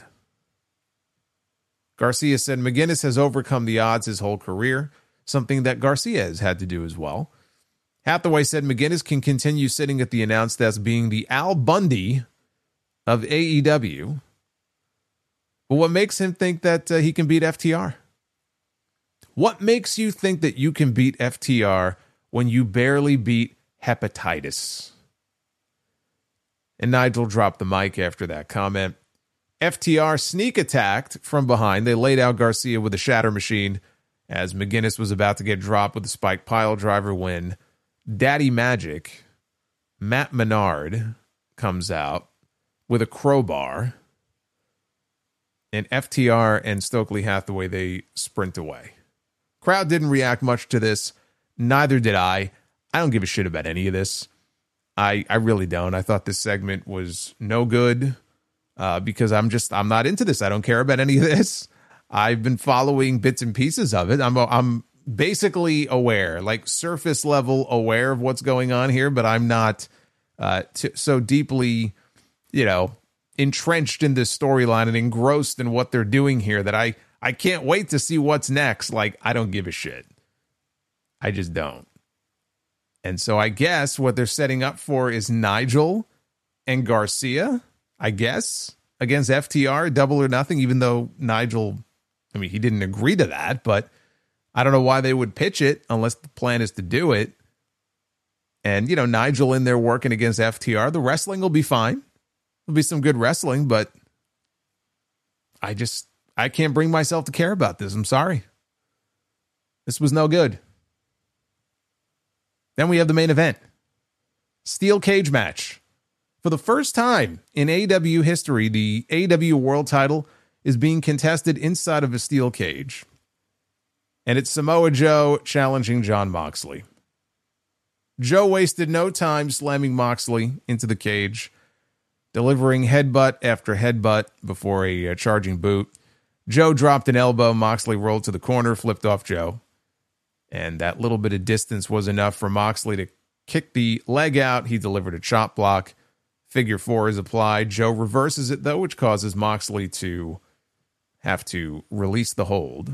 Speaker 1: Garcia said McGinnis has overcome the odds his whole career, something that Garcia has had to do as well. Hathaway said McGinnis can continue sitting at the announce desk being the Al Bundy of AEW. But what makes him think that he can beat FTR? What makes you think that you can beat FTR when you barely beat Hepatitis? And Nigel dropped the mic after that comment. FTR sneak attacked from behind. They laid out Garcia with a shatter machine as McGinnis was about to get dropped with a spike pile driver when Daddy Magic, Matt Menard, comes out with a crowbar. And FTR and Stokely Hathaway, they sprint away. Crowd didn't react much to this. Neither did I. I don't give a shit about any of this. I really don't. I thought this segment was no good because I'm not into this. I don't care about any of this. I've been following bits and pieces of it. I'm basically aware, like surface level aware of what's going on here, but I'm not so deeply, entrenched in this storyline and engrossed in what they're doing here that I can't wait to see what's next. Like, I don't give a shit. I just don't. And so I guess what they're setting up for is Nigel and Garcia, I guess, against FTR, double or nothing, even though Nigel, he didn't agree to that, but I don't know why they would pitch it unless the plan is to do it. And, Nigel in there working against FTR, the wrestling will be fine. There'll be some good wrestling, but I can't bring myself to care about this. I'm sorry. This was no good. Then we have the main event. Steel cage match. For the first time in AEW history, the AEW World title is being contested inside of a steel cage. And it's Samoa Joe challenging Jon Moxley. Joe wasted no time slamming Moxley into the cage, delivering headbutt after headbutt before a charging boot. Joe dropped an elbow. Moxley rolled to the corner, flipped off Joe. And that little bit of distance was enough for Moxley to kick the leg out. He delivered a chop block. Figure 4 is applied. Joe reverses it, though, which causes Moxley to have to release the hold.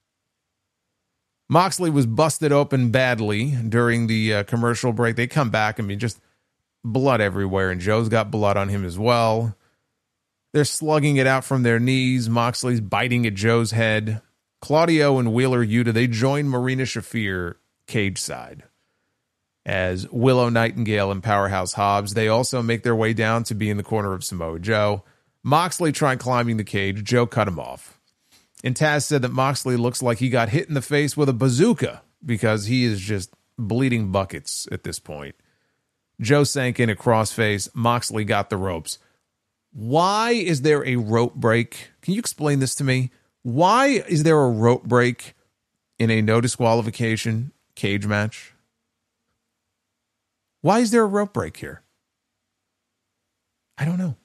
Speaker 1: Moxley was busted open badly during the commercial break. They come back, just blood everywhere, and Joe's got blood on him as well. They're slugging it out from their knees. Moxley's biting at Joe's head. Claudio and Wheeler Yuta, they join Marina Shafir cage side. As Willow Nightingale and Powerhouse Hobbs, they also make their way down to be in the corner of Samoa Joe. Moxley tried climbing the cage. Joe cut him off. And Taz said that Moxley looks like he got hit in the face with a bazooka because he is just bleeding buckets at this point. Joe sank in a crossface. Moxley got the ropes. Why is there a rope break? Can you explain this to me? Why is there a rope break in a no disqualification cage match? Why is there a rope break here? I don't know.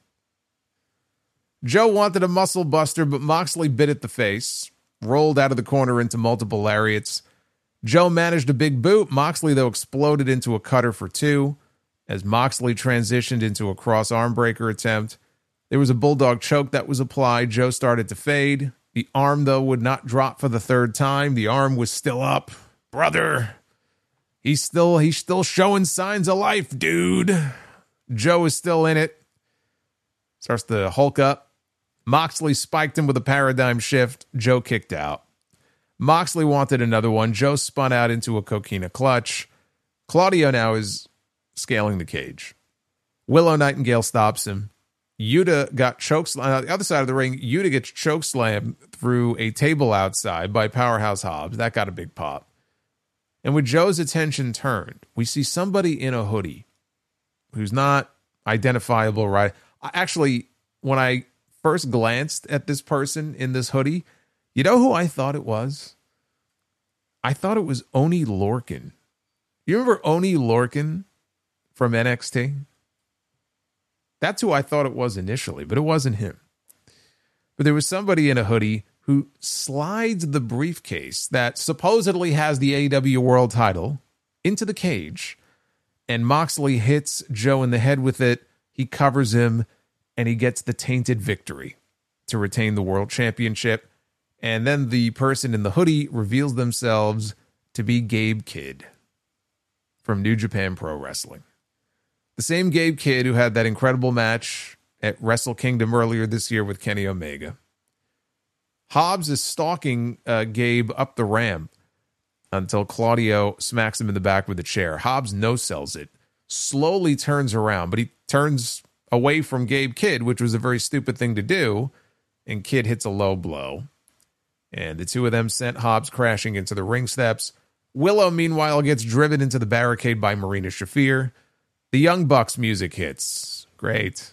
Speaker 1: Joe wanted a muscle buster, but Moxley bit at the face, rolled out of the corner into multiple lariats. Joe managed a big boot. Moxley, though, exploded into a cutter for two. As Moxley transitioned into a cross arm breaker attempt, there was a bulldog choke that was applied. Joe started to fade. The arm, though, would not drop for the third time. The arm was still up. Brother, he's still showing signs of life, dude. Joe is still in it. Starts to hulk up. Moxley spiked him with a paradigm shift. Joe kicked out. Moxley wanted another one. Joe spun out into a coquina clutch. Claudio now is scaling the cage. Willow Nightingale stops him. Yuta got chokeslammed on the other side of the ring. Yuta gets chokeslammed through a table outside by Powerhouse Hobbs. That got a big pop. And with Joe's attention turned, we see somebody in a hoodie who's not identifiable, right? Actually, when I first glanced at this person in this hoodie, you know who I thought it was? I thought it was Oni Lorcan. You remember Oni Lorcan from NXT? That's who I thought it was initially, but it wasn't him. But there was somebody in a hoodie who slides the briefcase that supposedly has the AEW World title into the cage, and Moxley hits Joe in the head with it. He covers him, and he gets the tainted victory to retain the World Championship. And then the person in the hoodie reveals themselves to be Gabe Kidd from New Japan Pro Wrestling. The same Gabe Kidd who had that incredible match at Wrestle Kingdom earlier this year with Kenny Omega. Hobbs is stalking Gabe up the ramp until Claudio smacks him in the back with a chair. Hobbs no-sells it, slowly turns around, but he turns away from Gabe Kidd, which was a very stupid thing to do, and Kidd hits a low blow. And the two of them sent Hobbs crashing into the ring steps. Willow, meanwhile, gets driven into the barricade by Marina Shafir. The Young Bucks music hits. Great.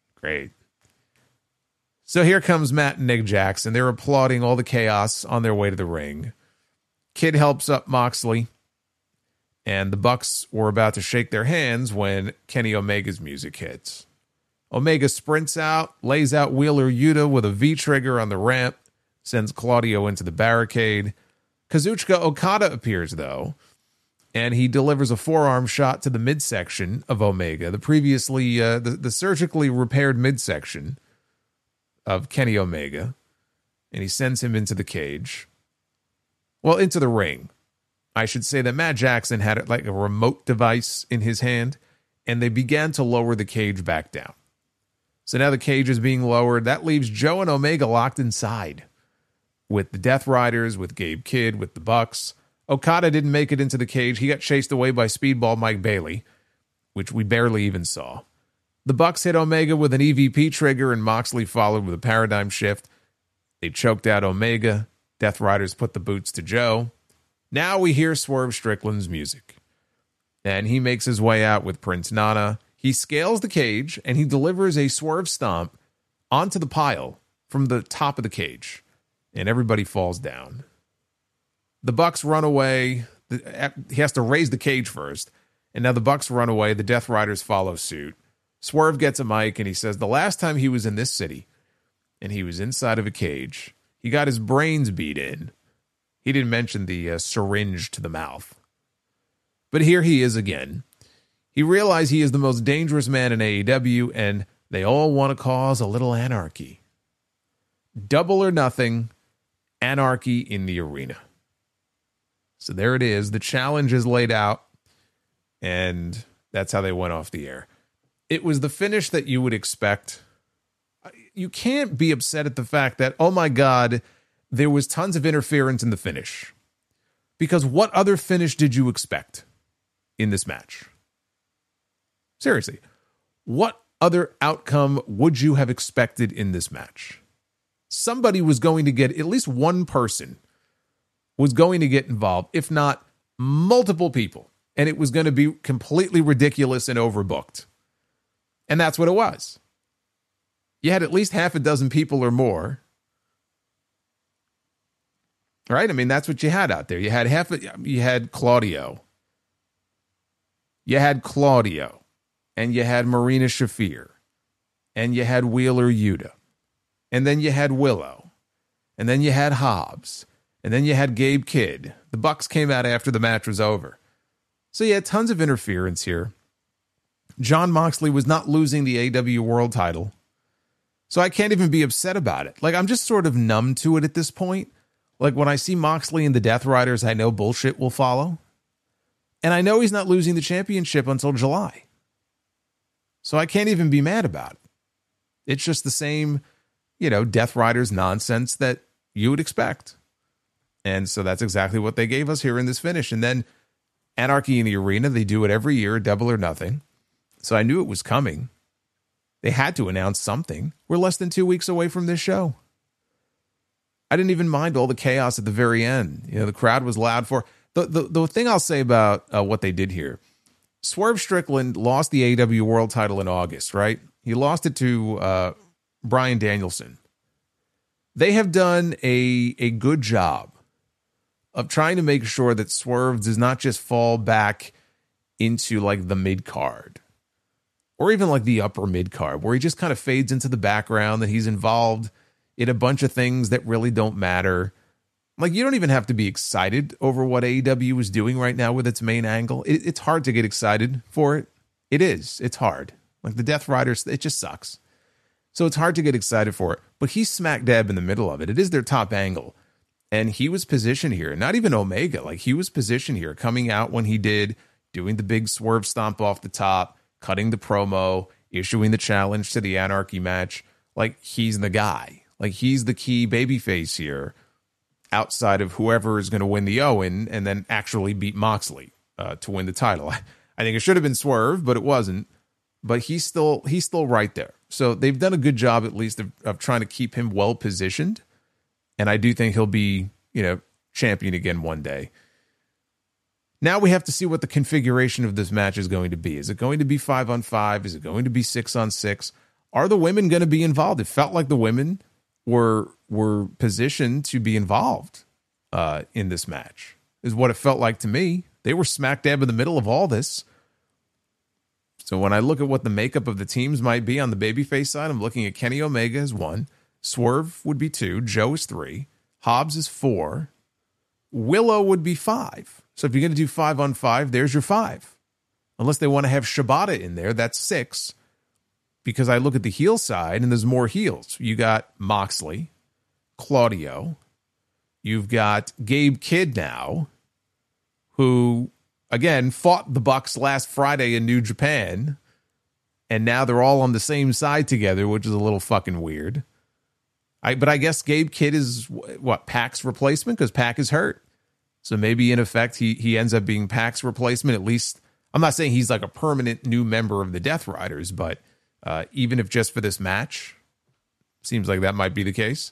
Speaker 1: So here comes Matt and Nick Jackson. They're applauding all the chaos on their way to the ring. Kidd helps up Moxley, and the Bucks were about to shake their hands when Kenny Omega's music hits. Omega sprints out, lays out Wheeler Yuta with a V-trigger on the ramp, sends Claudio into the barricade. Kazuchika Okada appears, though, and he delivers a forearm shot to the midsection of Omega, the surgically repaired midsection of Kenny Omega, and he sends him into the cage. Well, into the ring. I should say that Matt Jackson had like a remote device in his hand, and they began to lower the cage back down. So now the cage is being lowered. That leaves Joe and Omega locked inside with the Death Riders, with Gabe Kidd, with the Bucks. Okada didn't make it into the cage. He got chased away by Speedball Mike Bailey, which we barely even saw. The Bucks hit Omega with an EVP trigger, and Moxley followed with a paradigm shift. They choked out Omega. Death Riders put the boots to Joe. Now we hear Swerve Strickland's music. And he makes his way out with Prince Nana. He scales the cage, and he delivers a swerve stomp onto the pile from the top of the cage. And everybody falls down. The Bucks run away. He has to raise the cage first. And now the Bucks run away. The Death Riders follow suit. Swerve gets a mic, and he says the last time he was in this city, and he was inside of a cage, he got his brains beat in. He didn't mention the syringe to the mouth. But here he is again. He realized he is the most dangerous man in AEW, and they all want to cause a little anarchy. Double or nothing, anarchy in the arena. So there it is. The challenge is laid out, and that's how they went off the air. It was the finish that you would expect. You can't be upset at the fact that, oh my God, there was tons of interference in the finish. Because what other finish did you expect in this match? Seriously, what other outcome would you have expected in this match? Somebody was going to get, at least one person was going to get involved, if not multiple people. And it was going to be completely ridiculous and overbooked. And that's what it was. You had at least half a dozen people or more. Right? I mean, that's what you had out there. You had Claudio. You had Claudio. And you had Marina Shafir. And you had Wheeler Yuta. And then you had Willow. And then you had Hobbs. And then you had Gabe Kidd. The Bucks came out after the match was over. So you had tons of interference here. Jon Moxley was not losing the AEW World title. So I can't even be upset about it. Like, I'm just sort of numb to it at this point. Like, when I see Moxley and the Death Riders, I know bullshit will follow. And I know he's not losing the championship until July. So I can't even be mad about it. It's just the same, Death Riders nonsense that you would expect. And so that's exactly what they gave us here in this finish. And then Anarchy in the Arena, they do it every year, Double or Nothing. So I knew it was coming. They had to announce something. We're less than 2 weeks away from this show. I didn't even mind all the chaos at the very end. The crowd was loud for... The thing I'll say about what they did here, Swerve Strickland lost the AEW World title in August, right? He lost it to Bryan Danielson. They have done a good job of trying to make sure that Swerve does not just fall back into like the mid-card or even like the upper mid-card where he just kind of fades into the background, that he's involved in a bunch of things that really don't matter. Like, you don't even have to be excited over what AEW is doing right now with its main angle. It's hard to get excited for it. It is. It's hard. Like the Death Riders, it just sucks. So it's hard to get excited for it. But he's smack dab in the middle of it. It is their top angle. And he was positioned here. Not even Omega. Like, he was positioned here, coming out when he did, doing the big swerve stomp off the top, cutting the promo, issuing the challenge to the Anarchy match. Like, he's the guy. Like, he's the key babyface here, outside of whoever is going to win the Owen and then actually beat Moxley to win the title. I think it should have been Swerve, but it wasn't. But he's still right there. So they've done a good job, at least, of trying to keep him well positioned. And I do think he'll be, champion again one day. Now we have to see what the configuration of this match is going to be. Is it going to be 5-on-5? Is it going to be 6-on-6? Are the women going to be involved? It felt like the women were positioned to be involved in this match, is what it felt like to me. They were smack dab in the middle of all this. So when I look at what the makeup of the teams might be on the babyface side, I'm looking at Kenny Omega as 1. Swerve would be 2. Joe is 3. Hobbs is 4. Willow would be 5. So if you're going to do 5-on-5, there's your 5. Unless they want to have Shibata in there, that's 6. Because I look at the heel side and there's more heels. You got Moxley, Claudio. You've got Gabe Kidd now, who, again, fought the Bucks last Friday in New Japan. And now they're all on the same side together, which is a little fucking weird. But I guess Gabe Kidd is, Pac's replacement? Because Pac is hurt. So maybe, in effect, he ends up being Pac's replacement. At least, I'm not saying he's like a permanent new member of the Death Riders, but even if just for this match, seems like that might be the case.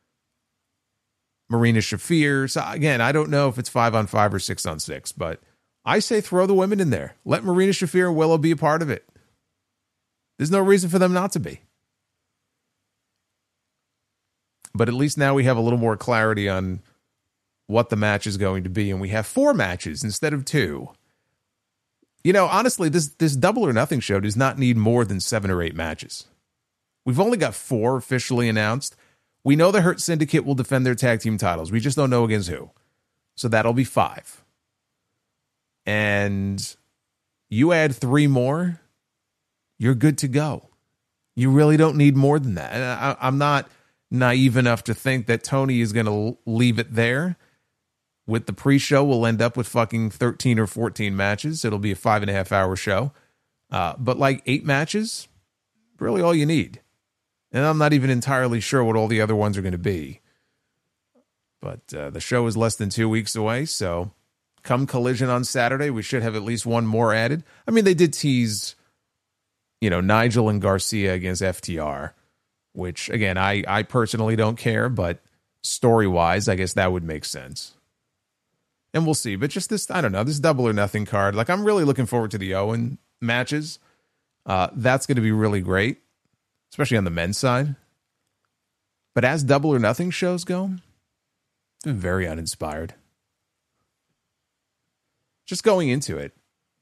Speaker 1: Marina Shafir. So again, I don't know if it's 5-on-5 or 6-on-6, but I say throw the women in there. Let Marina Shafir and Willow be a part of it. There's no reason for them not to be. But at least now we have a little more clarity on what the match is going to be. And we have 4 matches instead of 2. Honestly, this Double or Nothing show does not need more than 7 or 8 matches. We've only got 4 officially announced. We know the Hurt Syndicate will defend their tag team titles. We just don't know against who. So that'll be 5. And you add 3 more, you're good to go. You really don't need more than that. And I'm not naive enough to think that Tony is going to leave it there. With the pre-show, we'll end up with fucking 13 or 14 matches. It'll be a 5.5-hour show. But like 8 matches, really all you need. And I'm not even entirely sure what all the other ones are going to be. But the show is less than 2 weeks away, so come Collision on Saturday, we should have at least one more added. I mean, they did tease, Nigel and Garcia against FTR, which, again, I personally don't care, but story-wise, I guess that would make sense. And we'll see. But just this, I don't know, this Double or Nothing card, like, I'm really looking forward to the Owen matches. That's going to be really great, especially on the men's side. But as Double or Nothing shows go, I'm very uninspired. Just going into it,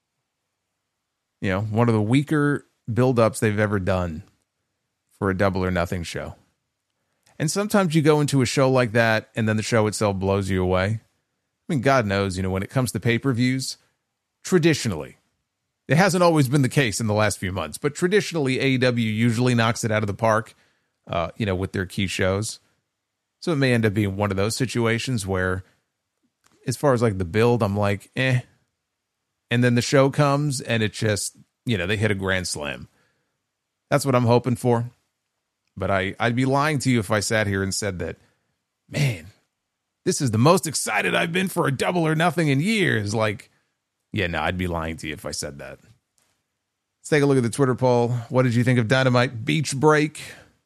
Speaker 1: one of the weaker build-ups they've ever done for a Double or Nothing show. And sometimes you go into a show like that, and then the show itself blows you away. I mean, God knows, when it comes to pay-per-views, traditionally, it hasn't always been the case in the last few months, but traditionally, AEW usually knocks it out of the park, with their key shows. So it may end up being one of those situations where, as far as like the build, I'm like, eh. And then the show comes and it just, they hit a grand slam. That's what I'm hoping for. But I'd be lying to you if I sat here and said that, man, this is the most excited I've been for a Double or Nothing in years. Like, yeah, no, I'd be lying to you if I said that. Let's take a look at the Twitter poll. What did you think of Dynamite Beach Break?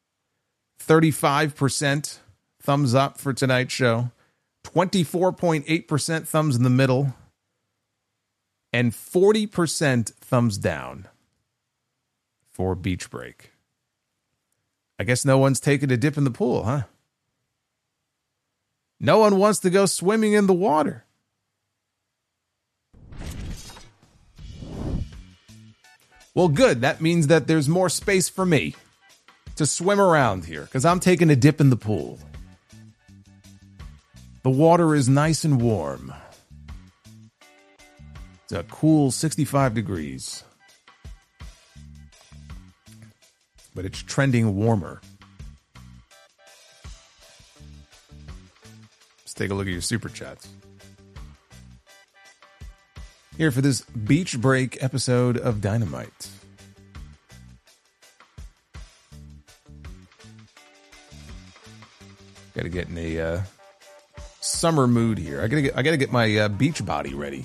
Speaker 1: 35% thumbs up for tonight's show. 24.8% thumbs in the middle. And 40% thumbs down for Beach Break. I guess no one's taking a dip in the pool, huh? No one wants to go swimming in the water. Well, good. That means that there's more space for me to swim around here because I'm taking a dip in the pool. The water is nice and warm. It's a cool 65 degrees. But it's trending warmer. Let's take a look at your super chats. Here for this Beach Break episode of Dynamite. Got to get in a summer mood here. I gotta get my beach body ready.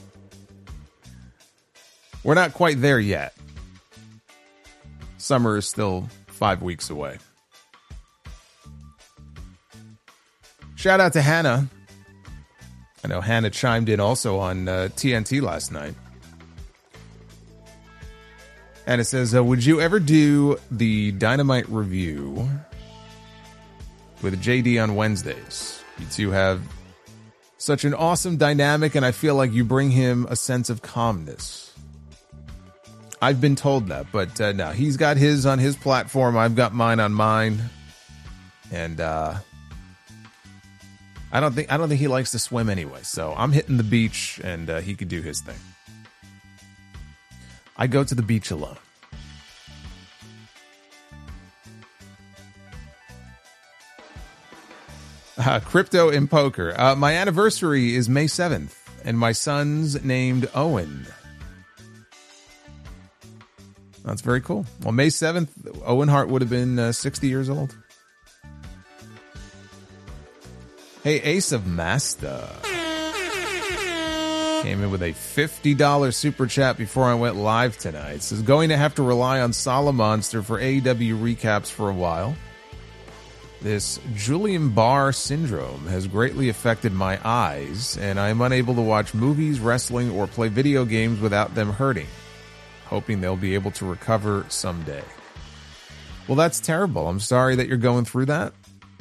Speaker 1: We're not quite there yet. Summer is still 5 weeks away. Shout out to Hannah. I know Hannah chimed in also on TNT last night. Hannah says, would you ever do the Dynamite review with JD on Wednesdays? You two have such an awesome dynamic, and I feel like you bring him a sense of calmness. I've been told that, but no, he's got his on his platform. I've got mine on mine. And I don't think he likes to swim anyway. So I'm hitting the beach, and he could do his thing. I go to the beach alone. Crypto in poker. My anniversary is May 7th, and my son's named Owen. That's very cool. Well, May 7th, Owen Hart would have been 60 years old. Hey, Ace of Masta came in with a $50 super chat before I went live tonight. Says, going to have to rely on Solomonster for AEW recaps for a while. This Julian Barr syndrome has greatly affected my eyes, and I am unable to watch movies, wrestling, or play video games without them hurting. Hoping they'll be able to recover someday. Well, that's terrible. I'm sorry that you're going through that.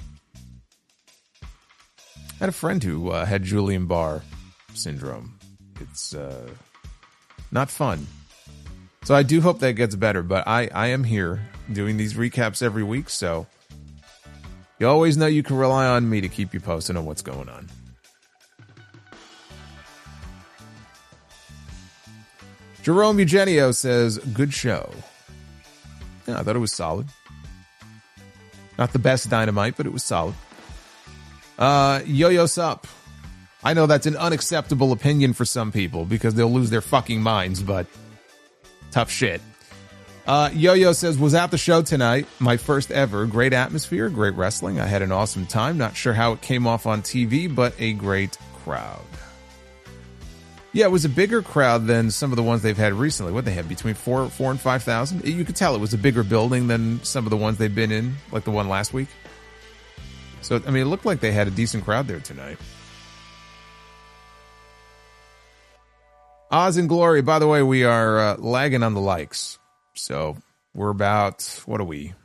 Speaker 1: I had a friend who had Julian Barr syndrome. It's not fun. So I do hope that gets better, but I am here doing these recaps every week, so you always know you can rely on me to keep you posted on what's going on. Jerome Eugenio says, good show. Yeah, I thought it was solid. Not the best Dynamite, but it was solid. Yo-Yo Sup. I know that's an unacceptable opinion for some people because they'll lose their fucking minds, but tough shit. Yo-Yo says, was at the show tonight. My first ever. Great atmosphere, great wrestling. I had an awesome time. Not sure how it came off on TV, but a great crowd. Yeah, it was a bigger crowd than some of the ones they've had recently. What they had, between 4,000 and 5,000? You could tell it was a bigger building than some of the ones they've been in, like the one last week. So, I mean, it looked like they had a decent crowd there tonight. Oz and Glory, by the way, we are lagging on the likes. So we're about, what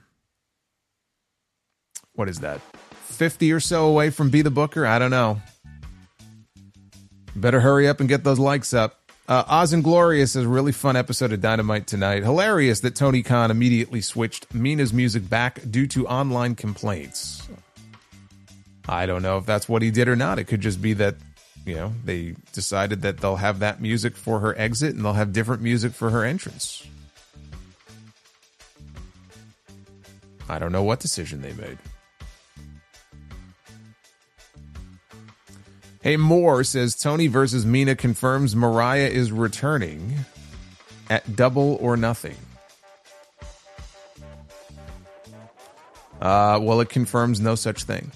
Speaker 1: is that? 50 or so away from Be the Booker? I don't know. Better hurry up and get those likes up. Oz and Glorious is a really fun episode of Dynamite tonight. Hilarious that Tony Khan immediately switched Mina's music back due to online complaints. I don't know if that's what he did or not. It could just be that, they decided that they'll have that music for her exit and they'll have different music for her entrance. I don't know what decision they made. Hey, Moore says, Tony versus Mina confirms Mariah is returning at Double or Nothing. Well, it confirms no such thing.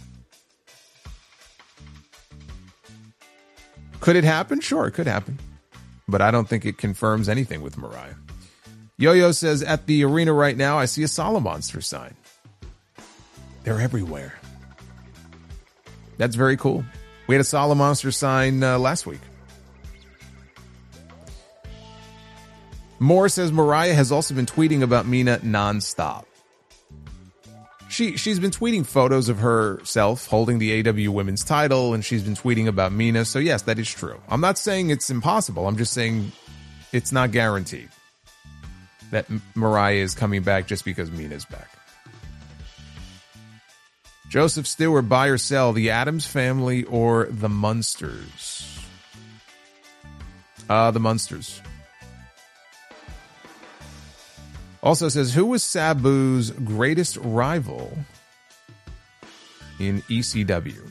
Speaker 1: Could it happen? Sure, it could happen. But I don't think it confirms anything with Mariah. Yo-Yo says, at the arena right now, I see a Solomonster sign. They're everywhere. That's very cool. We had a Solomonster sign last week. Moore says Mariah has also been tweeting about Mina nonstop. She's been tweeting photos of herself holding the AEW Women's title, and she's been tweeting about Mina. So yes, that is true. I'm not saying it's impossible. I'm just saying it's not guaranteed that Mariah is coming back just because Mina's back. Joseph Stewart, buy or sell, the Addams Family or the Munsters? The Munsters. Also says, who was Sabu's greatest rival in ECW?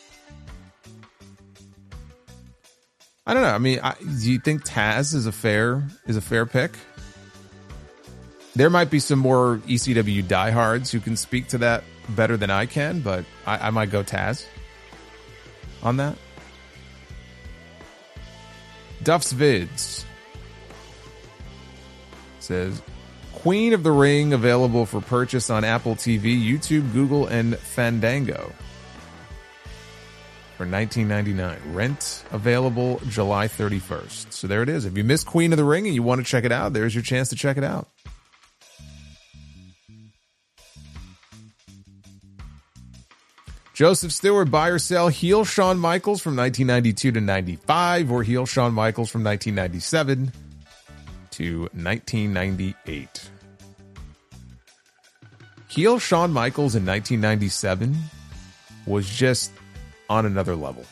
Speaker 1: I don't know. I mean, do you think Taz is a fair pick? There might be some more ECW diehards who can speak to that better than I can, but I might go Taz on that. Duff's Vids says, Queen of the Ring available for purchase on Apple TV, YouTube, Google, and Fandango for $19.99. Rent available July 31st. So there it is. If you missed Queen of the Ring and you want to check it out, there's your chance to check it out. Joseph Stewart, buy or sell, heel Shawn Michaels from 1992 to 95 or heel Shawn Michaels from 1997 to 1998. Heel Shawn Michaels in 1997 was just on another level.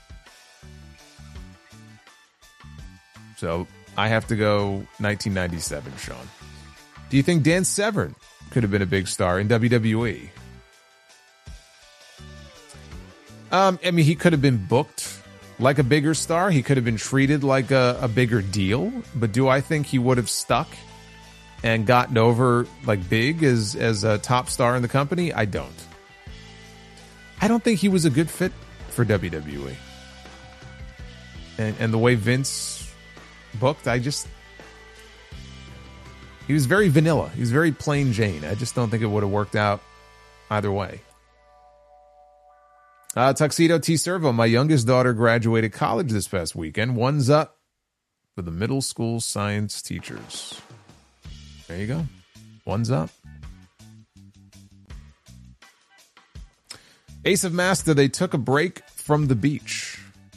Speaker 1: So I have to go 1997, Sean. Do you think Dan Severn could have been a big star in WWE? I mean, he could have been booked like a bigger star. He could have been treated like a bigger deal. But do I think he would have stuck and gotten over like big as a top star in the company? I don't. I don't think he was a good fit for WWE. And the way Vince booked, he was very vanilla. He was very plain Jane. I just don't think it would have worked out either way. Tuxedo T. Servo, my youngest daughter graduated college this past weekend. One's up for the middle school science teachers. There you go. One's up. Ace of Master, they took a break from the beach.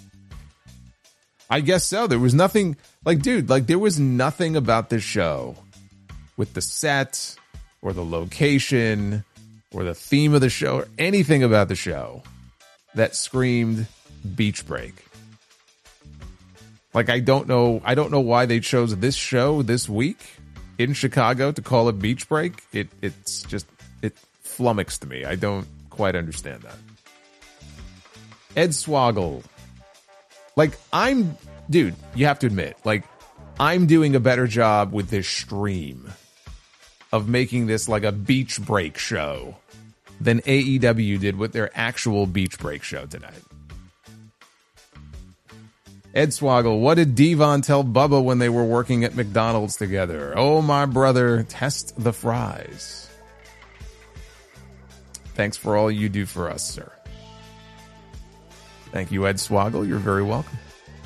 Speaker 1: I guess so. There was nothing, there was nothing about this show with the set or the location or the theme of the show or anything about the show that screamed beach break. I don't know why they chose this show this week in Chicago to call it beach break. It flummoxed me. I don't quite understand that. Ed Swoggle. You have to admit, I'm doing a better job with this stream of making this like a beach break show than AEW did with their actual beach break show tonight. Ed Swoggle, what did Devon tell Bubba when they were working at McDonald's together? Oh, my brother, test the fries. Thanks for all you do for us, sir. Thank you, Ed Swoggle. You're very welcome.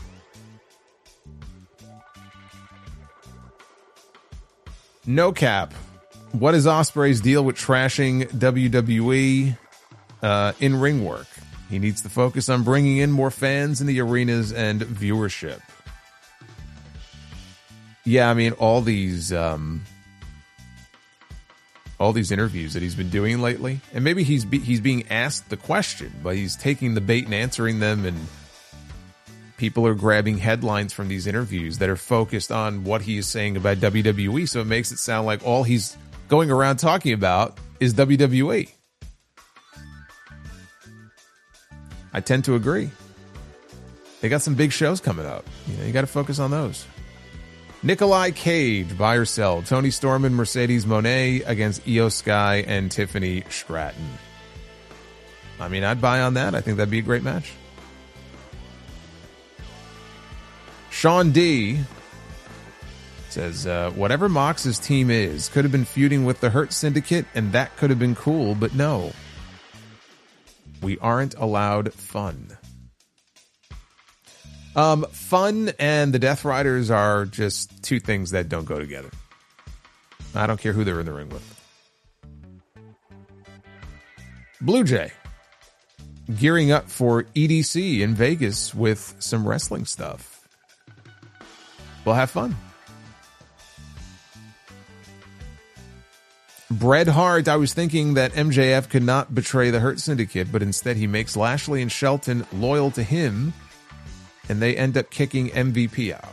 Speaker 1: No Cap. What is Ospreay's deal with trashing WWE in-ring work? He needs to focus on bringing in more fans in the arenas and viewership. Yeah, I mean, all these interviews that he's been doing lately, and maybe he's being asked the question, but he's taking the bait and answering them, and people are grabbing headlines from these interviews that are focused on what he is saying about WWE, so it makes it sound like all he's going around talking about is WWE. I tend to agree. They got some big shows coming up. You got to focus on those. Nikolai Cage, buy or sell. Tony Storm and Mercedes Moné against Io Sky and Tiffany Stratton. I mean, I'd buy on that. I think that'd be a great match. Sean D says, whatever Mox's team is, could have been feuding with the Hurt Syndicate, and that could have been cool, but no. We aren't allowed fun. Fun and the Death Riders are just two things that don't go together. I don't care who they're in the ring with. Blue Jay. Gearing up for EDC in Vegas with some wrestling stuff. We'll have fun. Bret Hart, I was thinking that MJF could not betray the Hurt Syndicate, but instead he makes Lashley and Shelton loyal to him, and they end up kicking MVP out.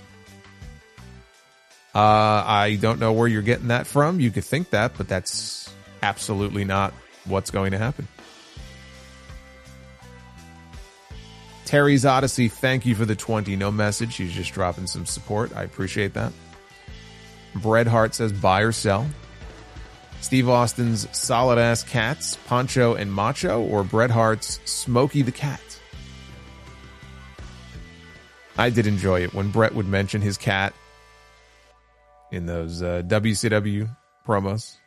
Speaker 1: I don't know where you're getting that from. You could think that, but that's absolutely not what's going to happen. Terry's Odyssey, thank you for the 20. No message. She's just dropping some support. I appreciate that. Bret Hart says buy or sell. Steve Austin's Solid Ass Cats, Poncho and Macho, or Bret Hart's Smokey the Cat? I did enjoy it when Bret would mention his cat in those WCW promos.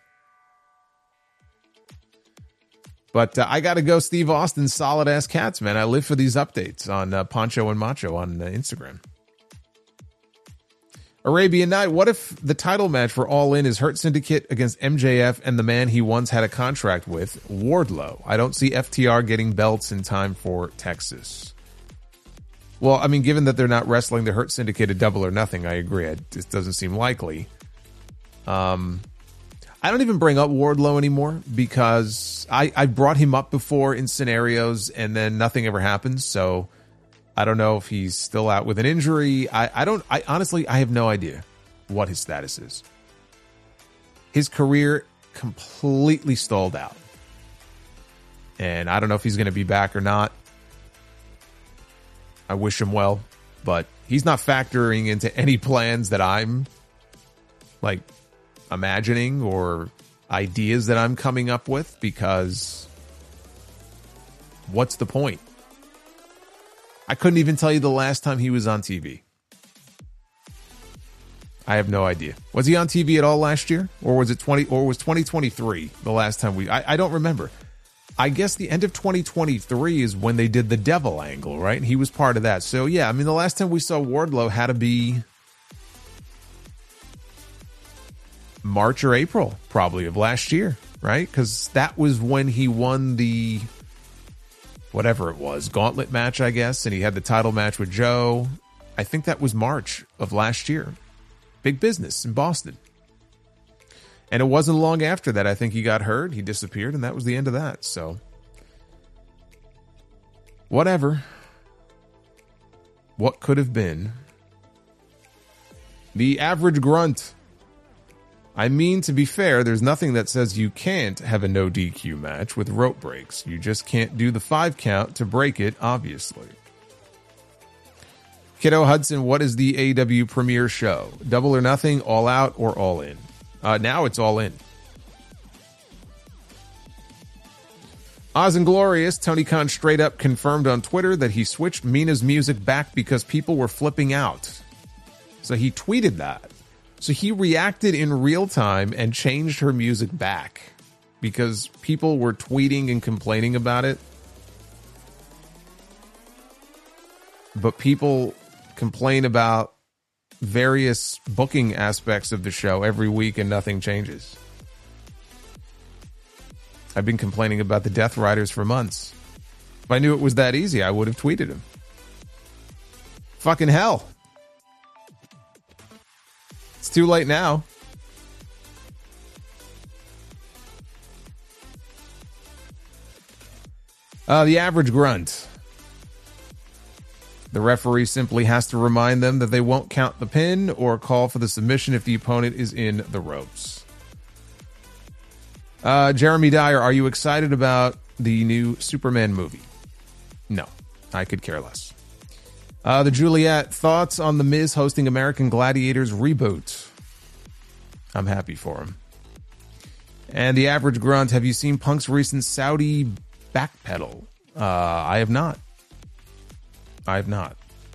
Speaker 1: But I got to go Steve Austin's Solid Ass Cats, man. I live for these updates on Poncho and Macho on Instagram. Arabian Night, what if the title match for All In is Hurt Syndicate against MJF and the man he once had a contract with, Wardlow? I don't see FTR getting belts in time for Texas. Well, I mean, given that they're not wrestling the Hurt Syndicate at Double or Nothing, I agree. It doesn't seem likely. I don't even bring up Wardlow anymore because I brought him up before in scenarios and then nothing ever happens. So I don't know if he's still out with an injury. I honestly have no idea what his status is. His career completely stalled out. And I don't know if he's going to be back or not. I wish him well, but he's not factoring into any plans that I'm like imagining or ideas that I'm coming up with, because what's the point? I couldn't even tell you the last time he was on TV. I have no idea. Was he on TV at all last year? Or was it 2023 the last time I don't remember. I guess the end of 2023 is when they did the Devil angle, right? And he was part of that. So yeah, I mean, the last time we saw Wardlow had to be March or April probably of last year, right? Because that was when he won the whatever it was, gauntlet match, I guess, and he had the title match with Joe. I think that was March of last year. Big business in Boston. And it wasn't long after that, I think he got hurt, he disappeared, and that was the end of that. So, whatever. What could have been. The average grunt. I mean, to be fair, there's nothing that says you can't have a no DQ match with rope breaks. You just can't do the 5 count to break it, obviously. Kiddo Hudson, what is the AEW premiere show? Double or Nothing, All Out, or All In? Now it's All In. Oz and Glorious, Tony Khan straight up confirmed on Twitter that he switched Mina's music back because people were flipping out. So he tweeted that. So he reacted in real time and changed her music back because people were tweeting and complaining about it. But people complain about various booking aspects of the show every week and nothing changes. I've been complaining about the Death Riders for months. If I knew it was that easy, I would have tweeted him. Fucking hell. It's too late now. The average grunt. The referee simply has to remind them that they won't count the pin or call for the submission if the opponent is in the ropes. Jeremy Dyer, are you excited about the new Superman movie? No, I could care less. The Juliet, thoughts on The Miz hosting American Gladiators reboot? I'm happy for him. And the average grunt, have you seen Punk's recent Saudi backpedal? I have not. But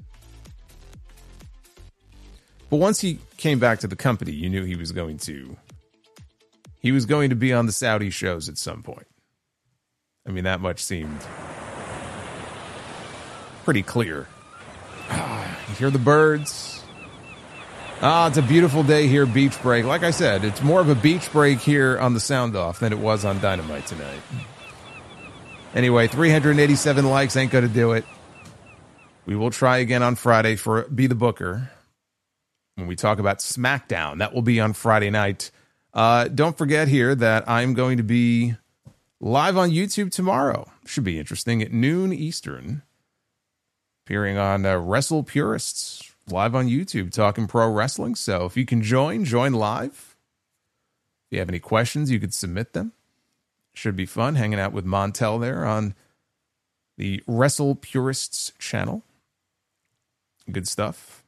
Speaker 1: once he came back to the company, you knew he was going to be on the Saudi shows at some point. I mean, that much seemed pretty clear. You hear the birds. It's a beautiful day here, beach break. Like I said, it's more of a beach break here on the Sound Off than it was on Dynamite tonight. Anyway, 387 likes ain't going to do it. We will try again on Friday for Be the Booker. When we talk about SmackDown, that will be on Friday night. Don't forget here that I'm going to be live on YouTube tomorrow. Should be interesting at noon Eastern. Appearing on Wrestle Purists live on YouTube talking pro wrestling. So if you can join live. If you have any questions, you could submit them. Should be fun hanging out with Montel there on the Wrestle Purists channel. Good stuff.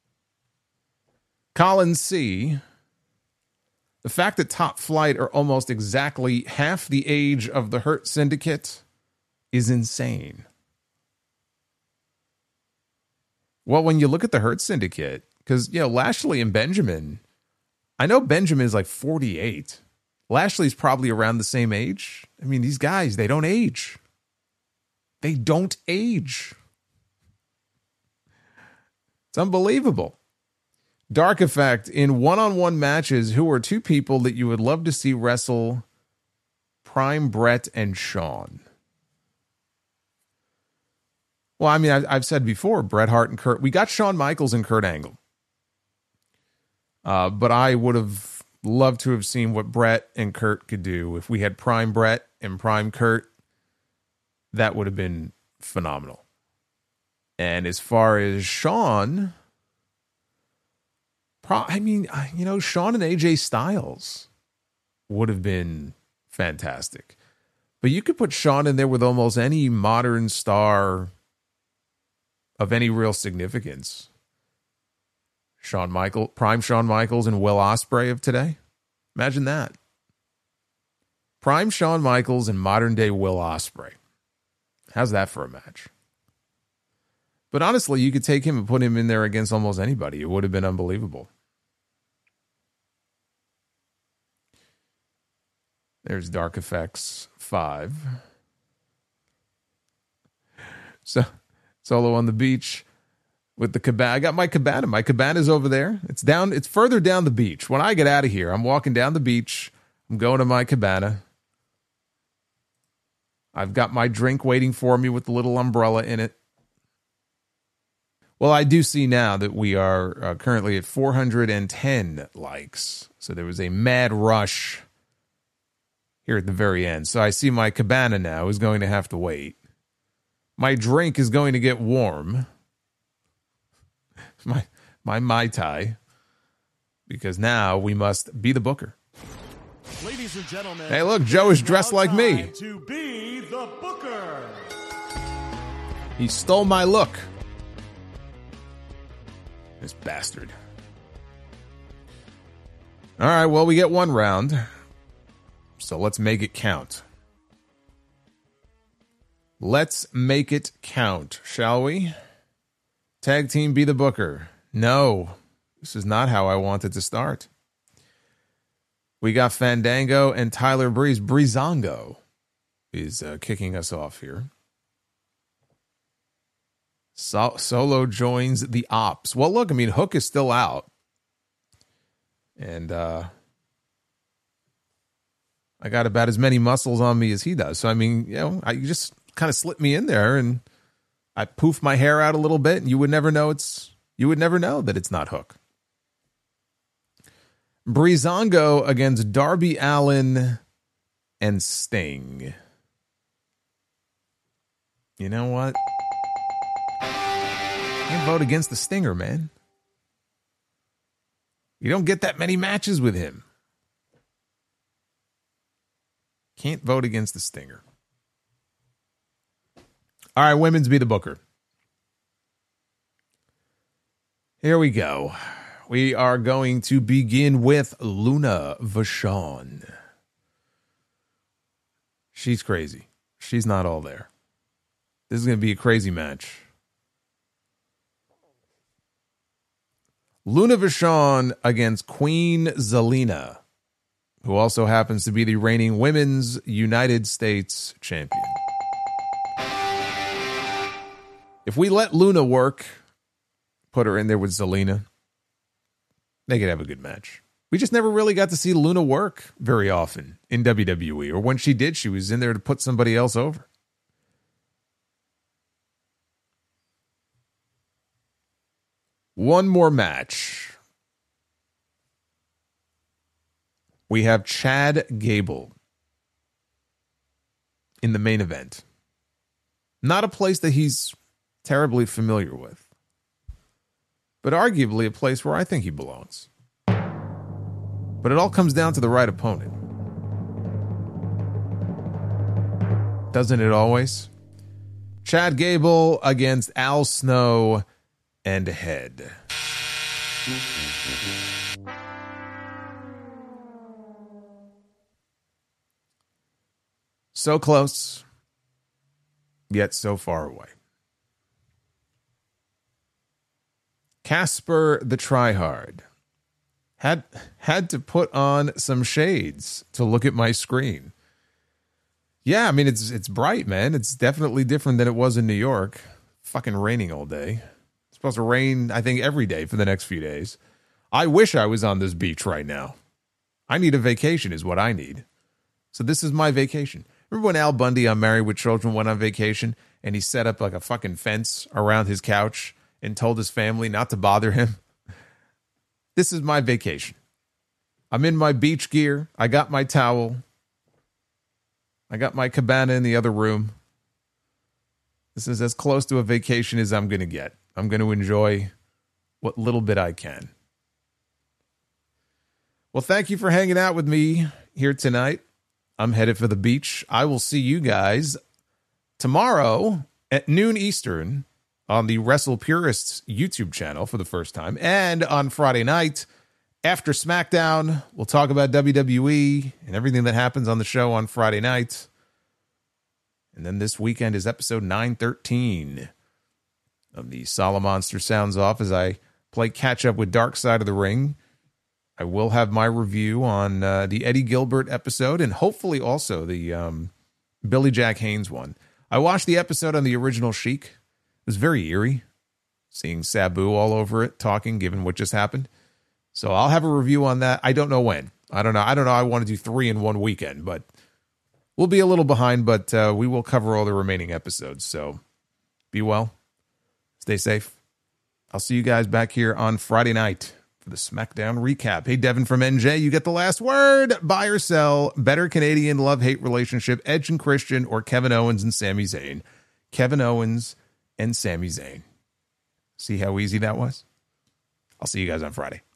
Speaker 1: Colin C. The fact that Top Flight are almost exactly half the age of the Hurt Syndicate is insane. Well, when you look at the Hurt Syndicate, because, Lashley and Benjamin, I know Benjamin is like 48. Lashley's probably around the same age. I mean, these guys, they don't age. They don't age. It's unbelievable. Dark Effect, in one-on-one matches, who are two people that you would love to see wrestle Prime, Brett, and Shawn? Well, I mean, I've said before, Bret Hart and Kurt. We got Shawn Michaels and Kurt Angle. But I would have loved to have seen what Bret and Kurt could do. If we had Prime Bret and Prime Kurt, that would have been phenomenal. And as far as Shawn, Shawn and AJ Styles would have been fantastic. But you could put Shawn in there with almost any modern star of any real significance. Prime Shawn Michaels and Will Ospreay of today. Imagine that. Prime Shawn Michaels and modern day Will Ospreay. How's that for a match? But honestly, you could take him and put him in there against almost anybody. It would have been unbelievable. There's Dark Effects 5. So, Solo on the beach with the cabana. I got my cabana. My cabana's over there. It's further down the beach. When I get out of here, I'm walking down the beach. I'm going to my cabana. I've got my drink waiting for me with the little umbrella in it. Well, I do see now that we are currently at 410 likes. So there was a mad rush here at the very end. So I see my cabana now is going to have to wait. My drink is going to get warm. My Mai Tai. Because now we must be the booker.
Speaker 2: Ladies and gentlemen,
Speaker 1: hey, look, Joe is dressed like me.
Speaker 2: To be the booker.
Speaker 1: He stole my look. This bastard. All right, well, we get one round. So let's make it count. Let's make it count, shall we? Tag team be the booker. No, this is not how I wanted to start. We got Fandango and Tyler Breeze. Breezango is kicking us off here. Solo joins the Ops. Well, look, I mean, Hook is still out. And I got about as many muscles on me as he does. So, I mean, you just kind of slip me in there and I poof my hair out a little bit and you would never know that it's not Hook. Breezango against Darby Allin and Sting. You know what? Can't vote against the Stinger, man. You don't get that many matches with him. Can't vote against the Stinger. All right, women's be the booker. Here we go. We are going to begin with Luna Vachon. She's crazy. She's not all there. This is going to be a crazy match. Luna Vachon against Queen Zelina, who also happens to be the reigning Women's United States Champion. If we let Luna work, put her in there with Zelina, they could have a good match. We just never really got to see Luna work very often in WWE, or when she did, she was in there to put somebody else over. One more match. We have Chad Gable in the main event. Not a place that he's terribly familiar with, but arguably a place where I think he belongs. But it all comes down to the right opponent. Doesn't it always? Chad Gable against Al Snow and Head. So close, yet so far away. Casper the Tryhard had to put on some shades to look at my screen. Yeah, I mean, it's bright, man. It's definitely different than it was in New York. Fucking raining all day. It's supposed to rain, I think, every day for the next few days. I wish I was on this beach right now. I need a vacation is what I need. So this is my vacation. Remember when Al Bundy on Married with Children went on vacation and he set up like a fucking fence around his couch and told his family not to bother him? This is my vacation. I'm in my beach gear. I got my towel. I got my cabana in the other room. This is as close to a vacation as I'm going to get. I'm going to enjoy what little bit I can. Well, thank you for hanging out with me here tonight. I'm headed for the beach. I will see you guys tomorrow at noon Eastern on the Wrestle Purists YouTube channel for the first time. And on Friday night, after SmackDown, we'll talk about WWE and everything that happens on the show on Friday night. And then this weekend is episode 913 of the Solid Monster Sounds Off as I play catch up with Dark Side of the Ring. I will have my review on the Eddie Gilbert episode and hopefully also the Billy Jack Haynes one. I watched the episode on the original Sheik. It was very eerie, seeing Sabu all over it, talking, given what just happened. So I'll have a review on that. I don't know when. I don't know. I want to do 3 in one weekend, but we'll be a little behind, but we will cover all the remaining episodes. So be well. Stay safe. I'll see you guys back here on Friday night for the SmackDown recap. Hey, Devin from NJ, you get the last word. Buy or sell. Better Canadian love-hate relationship, Edge and Christian, or Kevin Owens and Sami Zayn? Kevin Owens and Sami Zayn. See how easy that was? I'll see you guys on Friday.